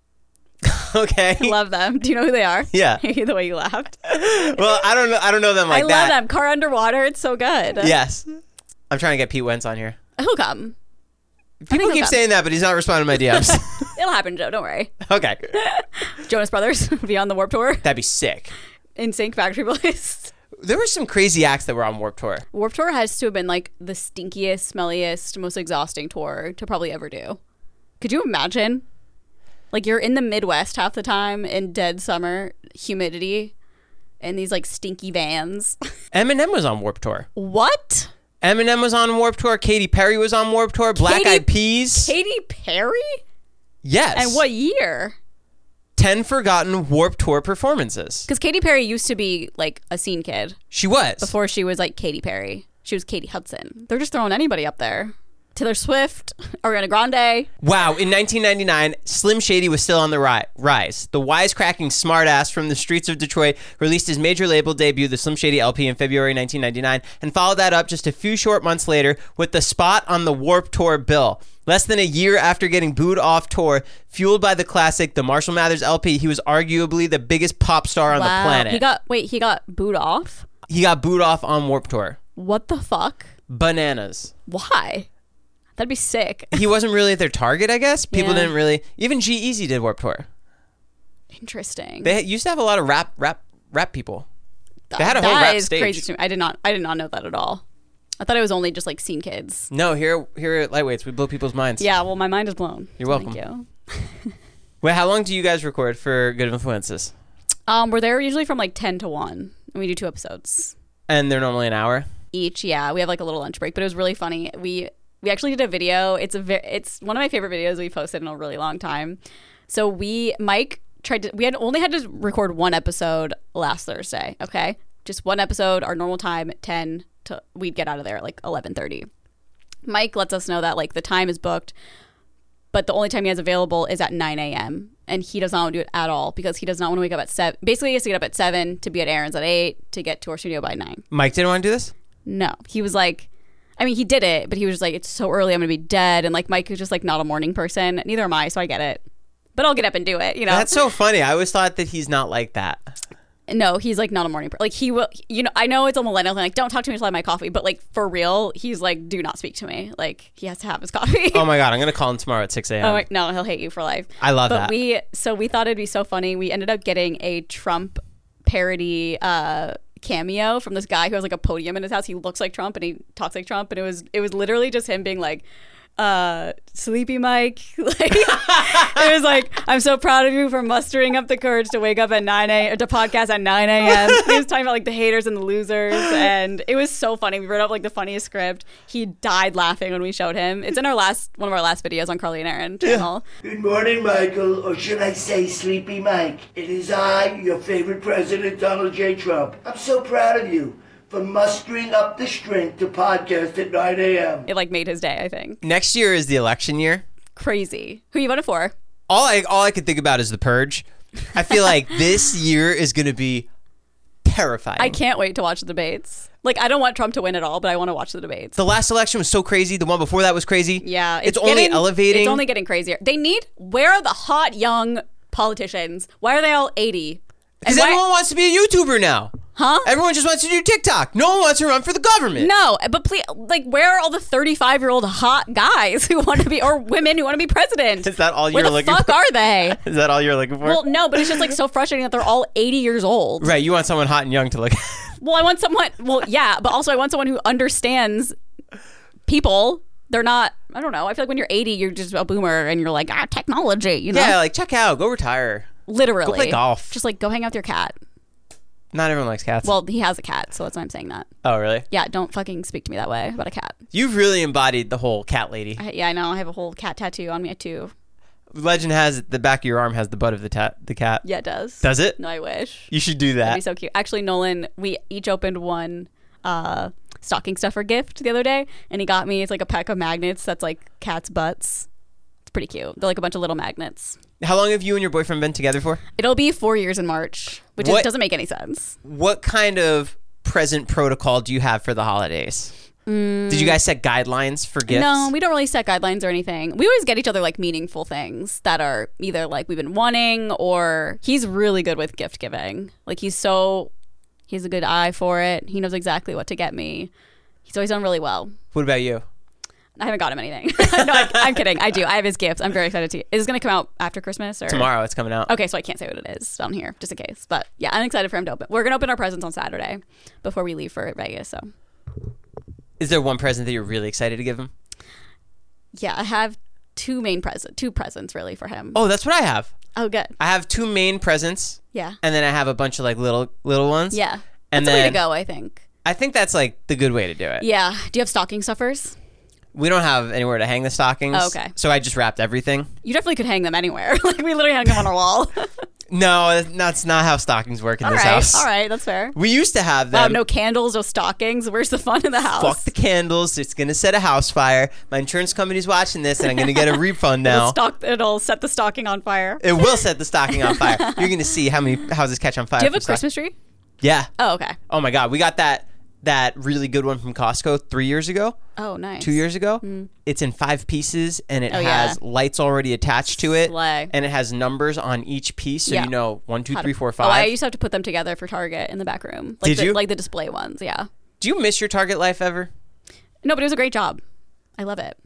Okay. Love them. Do you know who they are? Yeah. The way you laughed. Well, I don't know. I don't know them like I that. love them. Car Underwater. It's so good. Yes. I'm trying to get Pete Wentz on here. He'll come. People he'll keep come. saying that, but he's not responding to my D Ms. It'll happen, Joe. Don't worry. Okay. Jonas Brothers be on the Warped Tour. That'd be sick. In Sync Factory Boys. There were some crazy acts that were on Warped Tour. Warped Tour has to have been like the stinkiest, smelliest, most exhausting tour to probably ever do. Could you imagine? Like you're in the Midwest half the time in dead summer, humidity, and these like stinky vans. Eminem was on Warped Tour. What? Eminem was on Warped Tour. Katy Perry was on Warped Tour. Black Katy- Eyed Peas. Katy Perry? Yes. And what year? ten forgotten Warped Tour performances. Because Katy Perry used to be like a scene kid She was. before she was like Katy Perry. She was Katie Hudson. They're just throwing anybody up there. Taylor Swift, Ariana Grande. Wow, in nineteen ninety-nine, Slim Shady was still on the ri- rise. The wisecracking smartass from the streets of Detroit released his major label debut, the Slim Shady L P, in February nineteen ninety-nine, and followed that up just a few short months later with the spot on the Warped Tour bill. Less than a year after getting booed off tour, fueled by the classic The Marshall Mathers L P, he was arguably the biggest pop star on Wow. the planet. He got, wait, he got booed off? he got booed off on Warped Tour. What the fuck? Bananas. Why? That'd be sick. He wasn't really their target, I guess. People Yeah. didn't really... Even G-Eazy did Warped Tour. Interesting. They used to have a lot of rap rap rap people. They had a That whole rap is stage. crazy to me. I did not. I did not know that at all. I thought it was only just like scene kids. No, here here at Lightweights, we blow people's minds. Yeah. Well, my mind is blown. You're welcome. Thank you. Wait, how long do you guys record for Good Influences? Um, we're there usually from like ten to one, and we do two episodes And they're normally an hour. each. Yeah, we have like a little lunch break, but it was really funny. We we actually did a video. It's a ve- it's one of my favorite videos we posted in a really long time. So we Mike tried to. We had only had to record one episode last Thursday. Okay, just one episode. Our normal time at ten. To we'd get out of there at like eleven thirty. Mike lets us know that like the time is booked, but the only time he has available is at nine a.m. and he does not want to do it at all because he does not want to wake up at seven. Basically, he has to get up at seven to be at Aaron's at eight to get to our studio by nine. Mike didn't want to do this? No, he was like, I mean, he did it, but he was just like, it's so early, I'm gonna be dead. And like Mike is just like not a morning person. Neither am I, so I get it. But I'll get up and do it. You know, That's so funny. I always thought that he's not like that. no, he's like not a morning person. Like he will, you know, I know it's a millennial thing. Like, don't talk to me until I have my coffee. But like for real, he's like, do not speak to me. Like he has to have his coffee. Oh my God, I'm going to call him tomorrow at six a.m. Oh, wait, no, he'll hate you for life. I love but that. we, so we thought it'd be so funny. We ended up getting a Trump parody uh, cameo from this guy who has like a podium in his house. He looks like Trump and he talks like Trump, and it was it was literally just him being like, uh sleepy Mike. Like, it was like, I'm so proud of you for mustering up the courage to wake up at nine a.m. to podcast at nine a.m. He was talking about like the haters and the losers, and it was so funny. We wrote up like the funniest script. He died laughing when we showed him. It's in our last one of our last videos on Carly and Aaron channel. Good morning, Michael, or should I say Sleepy Mike. It is I, your favorite president, Donald J. Trump. I'm so proud of you for mustering up the strength to podcast at nine a.m. It like made his day, I think. Next year is the election year. Crazy. Who you voted for? All I all I could think about is The Purge. I feel like this year is going to be terrifying. I can't wait to watch the debates. Like, I don't want Trump to win at all, but I want to watch the debates. The last election was so crazy. The one before that was crazy. Yeah. It's, it's only getting, elevating. It's only getting crazier. They need, where are the hot young politicians? Why are they all eighty? Because everyone wants to be a YouTuber now. Huh? Everyone just wants to do TikTok. No one wants to run for the government. No, but please, like, where are all the thirty-five-year-old hot guys who want to be, or women who want to be president? Is that all where you're the looking fuck for? are they? Is that all you're looking for? Well, no, but it's just like so frustrating that they're all eighty years old. Right, you want someone hot and young to look. Well, I want someone, well, yeah, but also I want someone who understands people. They're not, I don't know. I feel like when you're eighty, you're just a boomer and you're like, ah, technology, you know? Yeah, like check out, go retire. Literally. Go play golf. Just like go hang out with your cat. Not everyone likes cats. Well, he has a cat, so that's why I'm saying that. Oh, really? Yeah, don't fucking speak to me that way about a cat. You've really embodied the whole cat lady. I, yeah, I know. I have a whole cat tattoo on me too. Legend has it, the back of your arm has the butt of the ta- the cat. Yeah, it does. Does it? No, I wish. You should do That'd be that. so cute. Actually, Nolan, we each opened one uh, stocking stuffer gift the other day, and he got me, it's like a pack of magnets that's like cats' butts. It's pretty cute. They're like a bunch of little magnets. How long have you and your boyfriend been together for? It'll be four years in March, which is, What- doesn't make any sense. What kind of present protocol do you have for the holidays? Did you guys set guidelines for gifts? No, we don't really set guidelines or anything. We always get each other like meaningful things that are either like we've been wanting, or he's really good with gift giving. Like he's so, he has a good eye for it. He knows exactly what to get me. So he's done really well. What about you? I haven't got him anything. No, I'm, I'm kidding. I do. I have his gifts. I'm very excited to. Is this going to come out after Christmas or Tomorrow it's coming out. Okay, so I can't say what it is on here, just in case. But yeah, I'm excited for him to open. We're gonna open our presents on Saturday before we leave for Vegas. So Is there one present that you're really excited to give him? yeah, I have two main present, two presents really for him. Oh, that's what I have. Oh, good. I have two main presents, Yeah. and then I have a bunch of like little little ones. Yeah. And That's the way then to go, I think. I think that's like the good way to do it. Yeah. Do you have stocking stuffers? We don't have anywhere to hang the stockings. Oh, okay. So I just wrapped everything. You definitely could hang them anywhere. Like we literally hung them on our wall. No, that's not how stockings work in All this right. house. All right. That's fair. We used to have them. Wow, no candles, no stockings. Where's the fun in the house? Fuck the candles. It's going to set a house fire. My insurance company's watching this, and I'm going to get a refund It'll, now. stock, it'll set the stocking on fire. It will set the stocking on fire. You're going to see how many houses catch on fire. Do you have a from stock- Christmas tree? Yeah. Oh, okay. Oh, my God. We got that that really good one from Costco three years ago. Oh, nice. Two years ago. It's in five pieces, and it Oh, has yeah. lights already attached to it. Slay. And it has numbers on each piece, so Yeah. you know one, two, How to- three, four, Oh, five. I used to have to put them together for Target in the back room. Like Did the, you? Like the display ones, yeah. Do you miss your Target life ever? No, but it was a great job. I love it.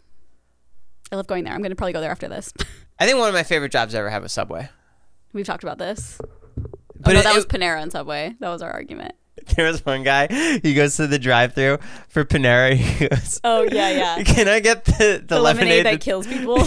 I love going there. I'm going to probably go there after this. I think one of my favorite jobs I ever had was Subway. We've talked about this. But oh, no, it- that was it- Panera and Subway. That was our argument. There was one guy, he goes to the drive-thru for Panera. He goes, Oh, yeah, yeah. can I get the, the, The lemonade lemonade that that- kills people.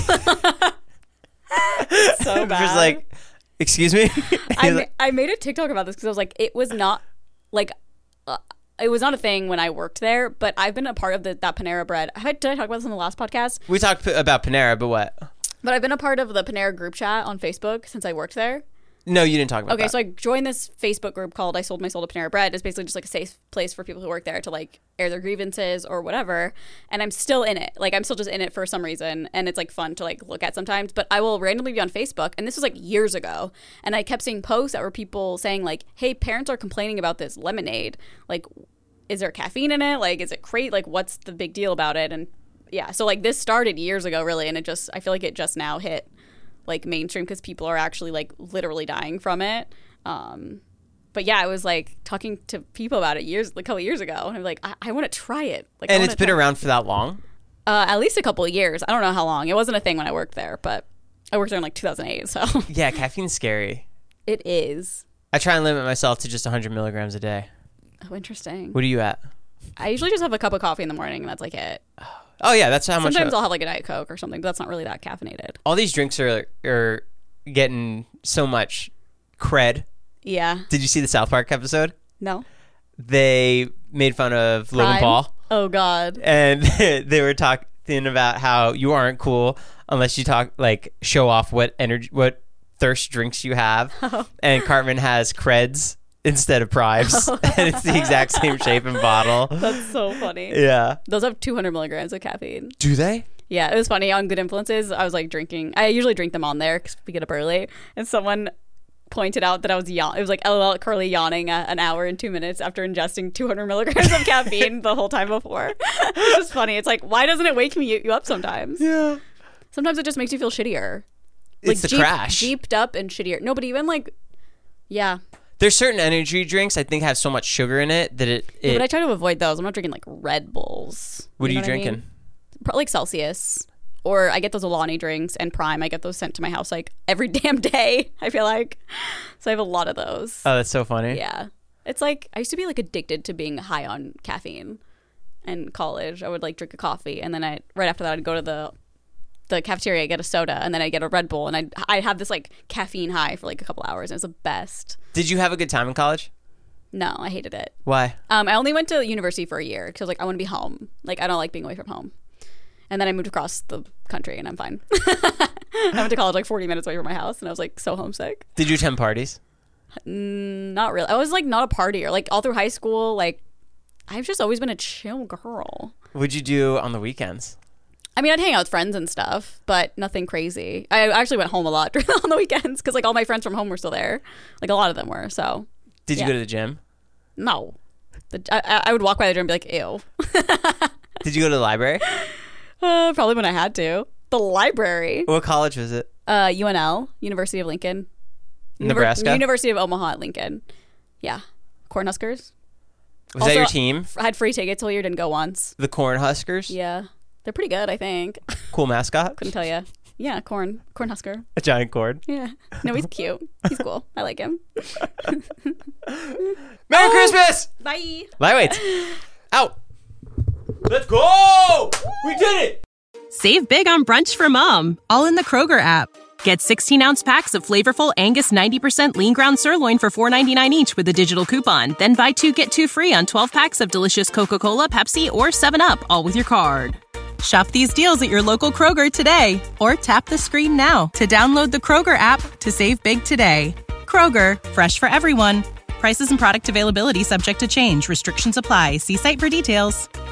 So bad. Just like, excuse me? I, He's ma- like, I made a TikTok about this because I was like, it was not like, uh, it was not a thing when I worked there, but I've been a part of the, that Panera bread. Have I, did I talk about this in the last podcast? we talked p- about Panera, but what? But I've been a part of the Panera group chat on Facebook since I worked there. No, you didn't talk about Okay, that. so I joined this Facebook group called I Sold My Soul to Panera Bread. It's basically just like a safe place for people who work there to like air their grievances or whatever. And I'm still in it. Like I'm still just in it for some reason. And it's like fun to like look at sometimes. But I will randomly be on Facebook. And this was like years ago. And I kept seeing posts that were people saying like, hey, parents are complaining about this lemonade. Like, is there caffeine in it? Like, is it crate? Like, what's the big deal about it? And yeah, so like this started years ago really. And it just, I feel like it just now hit like mainstream because people are actually like literally dying from it. Um, but yeah, I was like talking to people about it years, like a couple years ago, and I'm like, I, I want to try it. Like, I and wanna it's been try- around for that long? uh, at least a couple of years. I don't know how long. It wasn't a thing when I worked there, but I worked there in like two thousand eight, so Yeah, caffeine's scary. it is. I try and limit myself to just one hundred milligrams a day. Oh, interesting. What are you at? I usually just have a cup of coffee in the morning, and that's like it. Oh yeah, that's how much. Sometimes I, I'll have like a Diet Coke or something, but that's not really that caffeinated. all these drinks are are getting so much cred. Yeah. Did you see the South Park episode? No. They made fun of Logan Prime? Paul, Oh God. and they were talking about how you aren't cool unless you talk like show off what energy, what thirst drinks you have. Oh. And Cartman has creds instead of primes, and it's the exact same shape and bottle. That's so funny. Yeah. Those have two hundred milligrams of caffeine. Do they? Yeah, it was funny on Good Influences. I was like drinking. I usually drink them on there because we get up early. And someone pointed out that I was yawn. It was like L O L Curly yawning at an hour and two minutes after ingesting two hundred milligrams of caffeine the whole time before. It's just funny. It's like, why doesn't it wake me you up sometimes? Yeah. Sometimes it just makes you feel shittier. It's the jeep, crash. Jeeped up and shittier. No, but even like, yeah. There's certain energy drinks I think have so much sugar in it that it. Yeah, it but I try to avoid those. I'm not drinking like Red Bulls. what are you know I mean? drinking? Pro- Like Celsius. Or I get those Alani drinks and Prime. I get those sent to my house like every damn day, I feel like. So I have a lot of those. Oh, that's so funny. Yeah. It's like, I used to be like addicted to being high on caffeine in college. I would like drink a coffee and then I, right after that, I'd go to the the cafeteria, get a soda, and then I'd get a Red Bull. And I'd, I'd have this like caffeine high for like a couple hours. And it was the best. Did you have a good time in college? No, I hated it. Why? Um, I only went to university for a year because I was like, I want to be home. Like, I don't like being away from home. And then I moved across the country and I'm fine. I went to college like forty minutes away from my house and I was like so homesick. Did you attend parties? Mm, not really. I was like not a partier. Like all through high school, like I've just always been a chill girl. What'd you do on the weekends? I mean, I'd hang out with friends and stuff, but nothing crazy. I actually went home a lot on the weekends because like all my friends from home were still there. Like a lot of them were. So Did you yeah. go to the gym? No. The, I, I would walk by the gym and be like, ew. Did you go to the library? Uh, probably when I had to. The library. What college was it? Uh, U N L, University of Lincoln. Univer- Nebraska? University of Omaha at Lincoln. Yeah. Cornhuskers. Was Also, that your team? I had free tickets all year, didn't go once. The Cornhuskers? Yeah. They're pretty good, I think. Cool mascot? Couldn't tell you. Yeah, corn. Cornhusker. A giant corn. Yeah. No, he's cute. He's cool. I like him. Merry Christmas! Bye. Lightweights. Out. Let's go! We did it! Save big on brunch for mom, all in the Kroger app. Get sixteen-ounce packs of flavorful Angus ninety percent lean ground sirloin for four ninety-nine each with a digital coupon. Then buy two, get two free on twelve packs of delicious Coca-Cola, Pepsi, or seven up, all with your card. Shop these deals at your local Kroger today, or tap the screen now to download the Kroger app to save big today. Kroger, fresh for everyone. Prices and product availability subject to change. Restrictions apply. See site for details.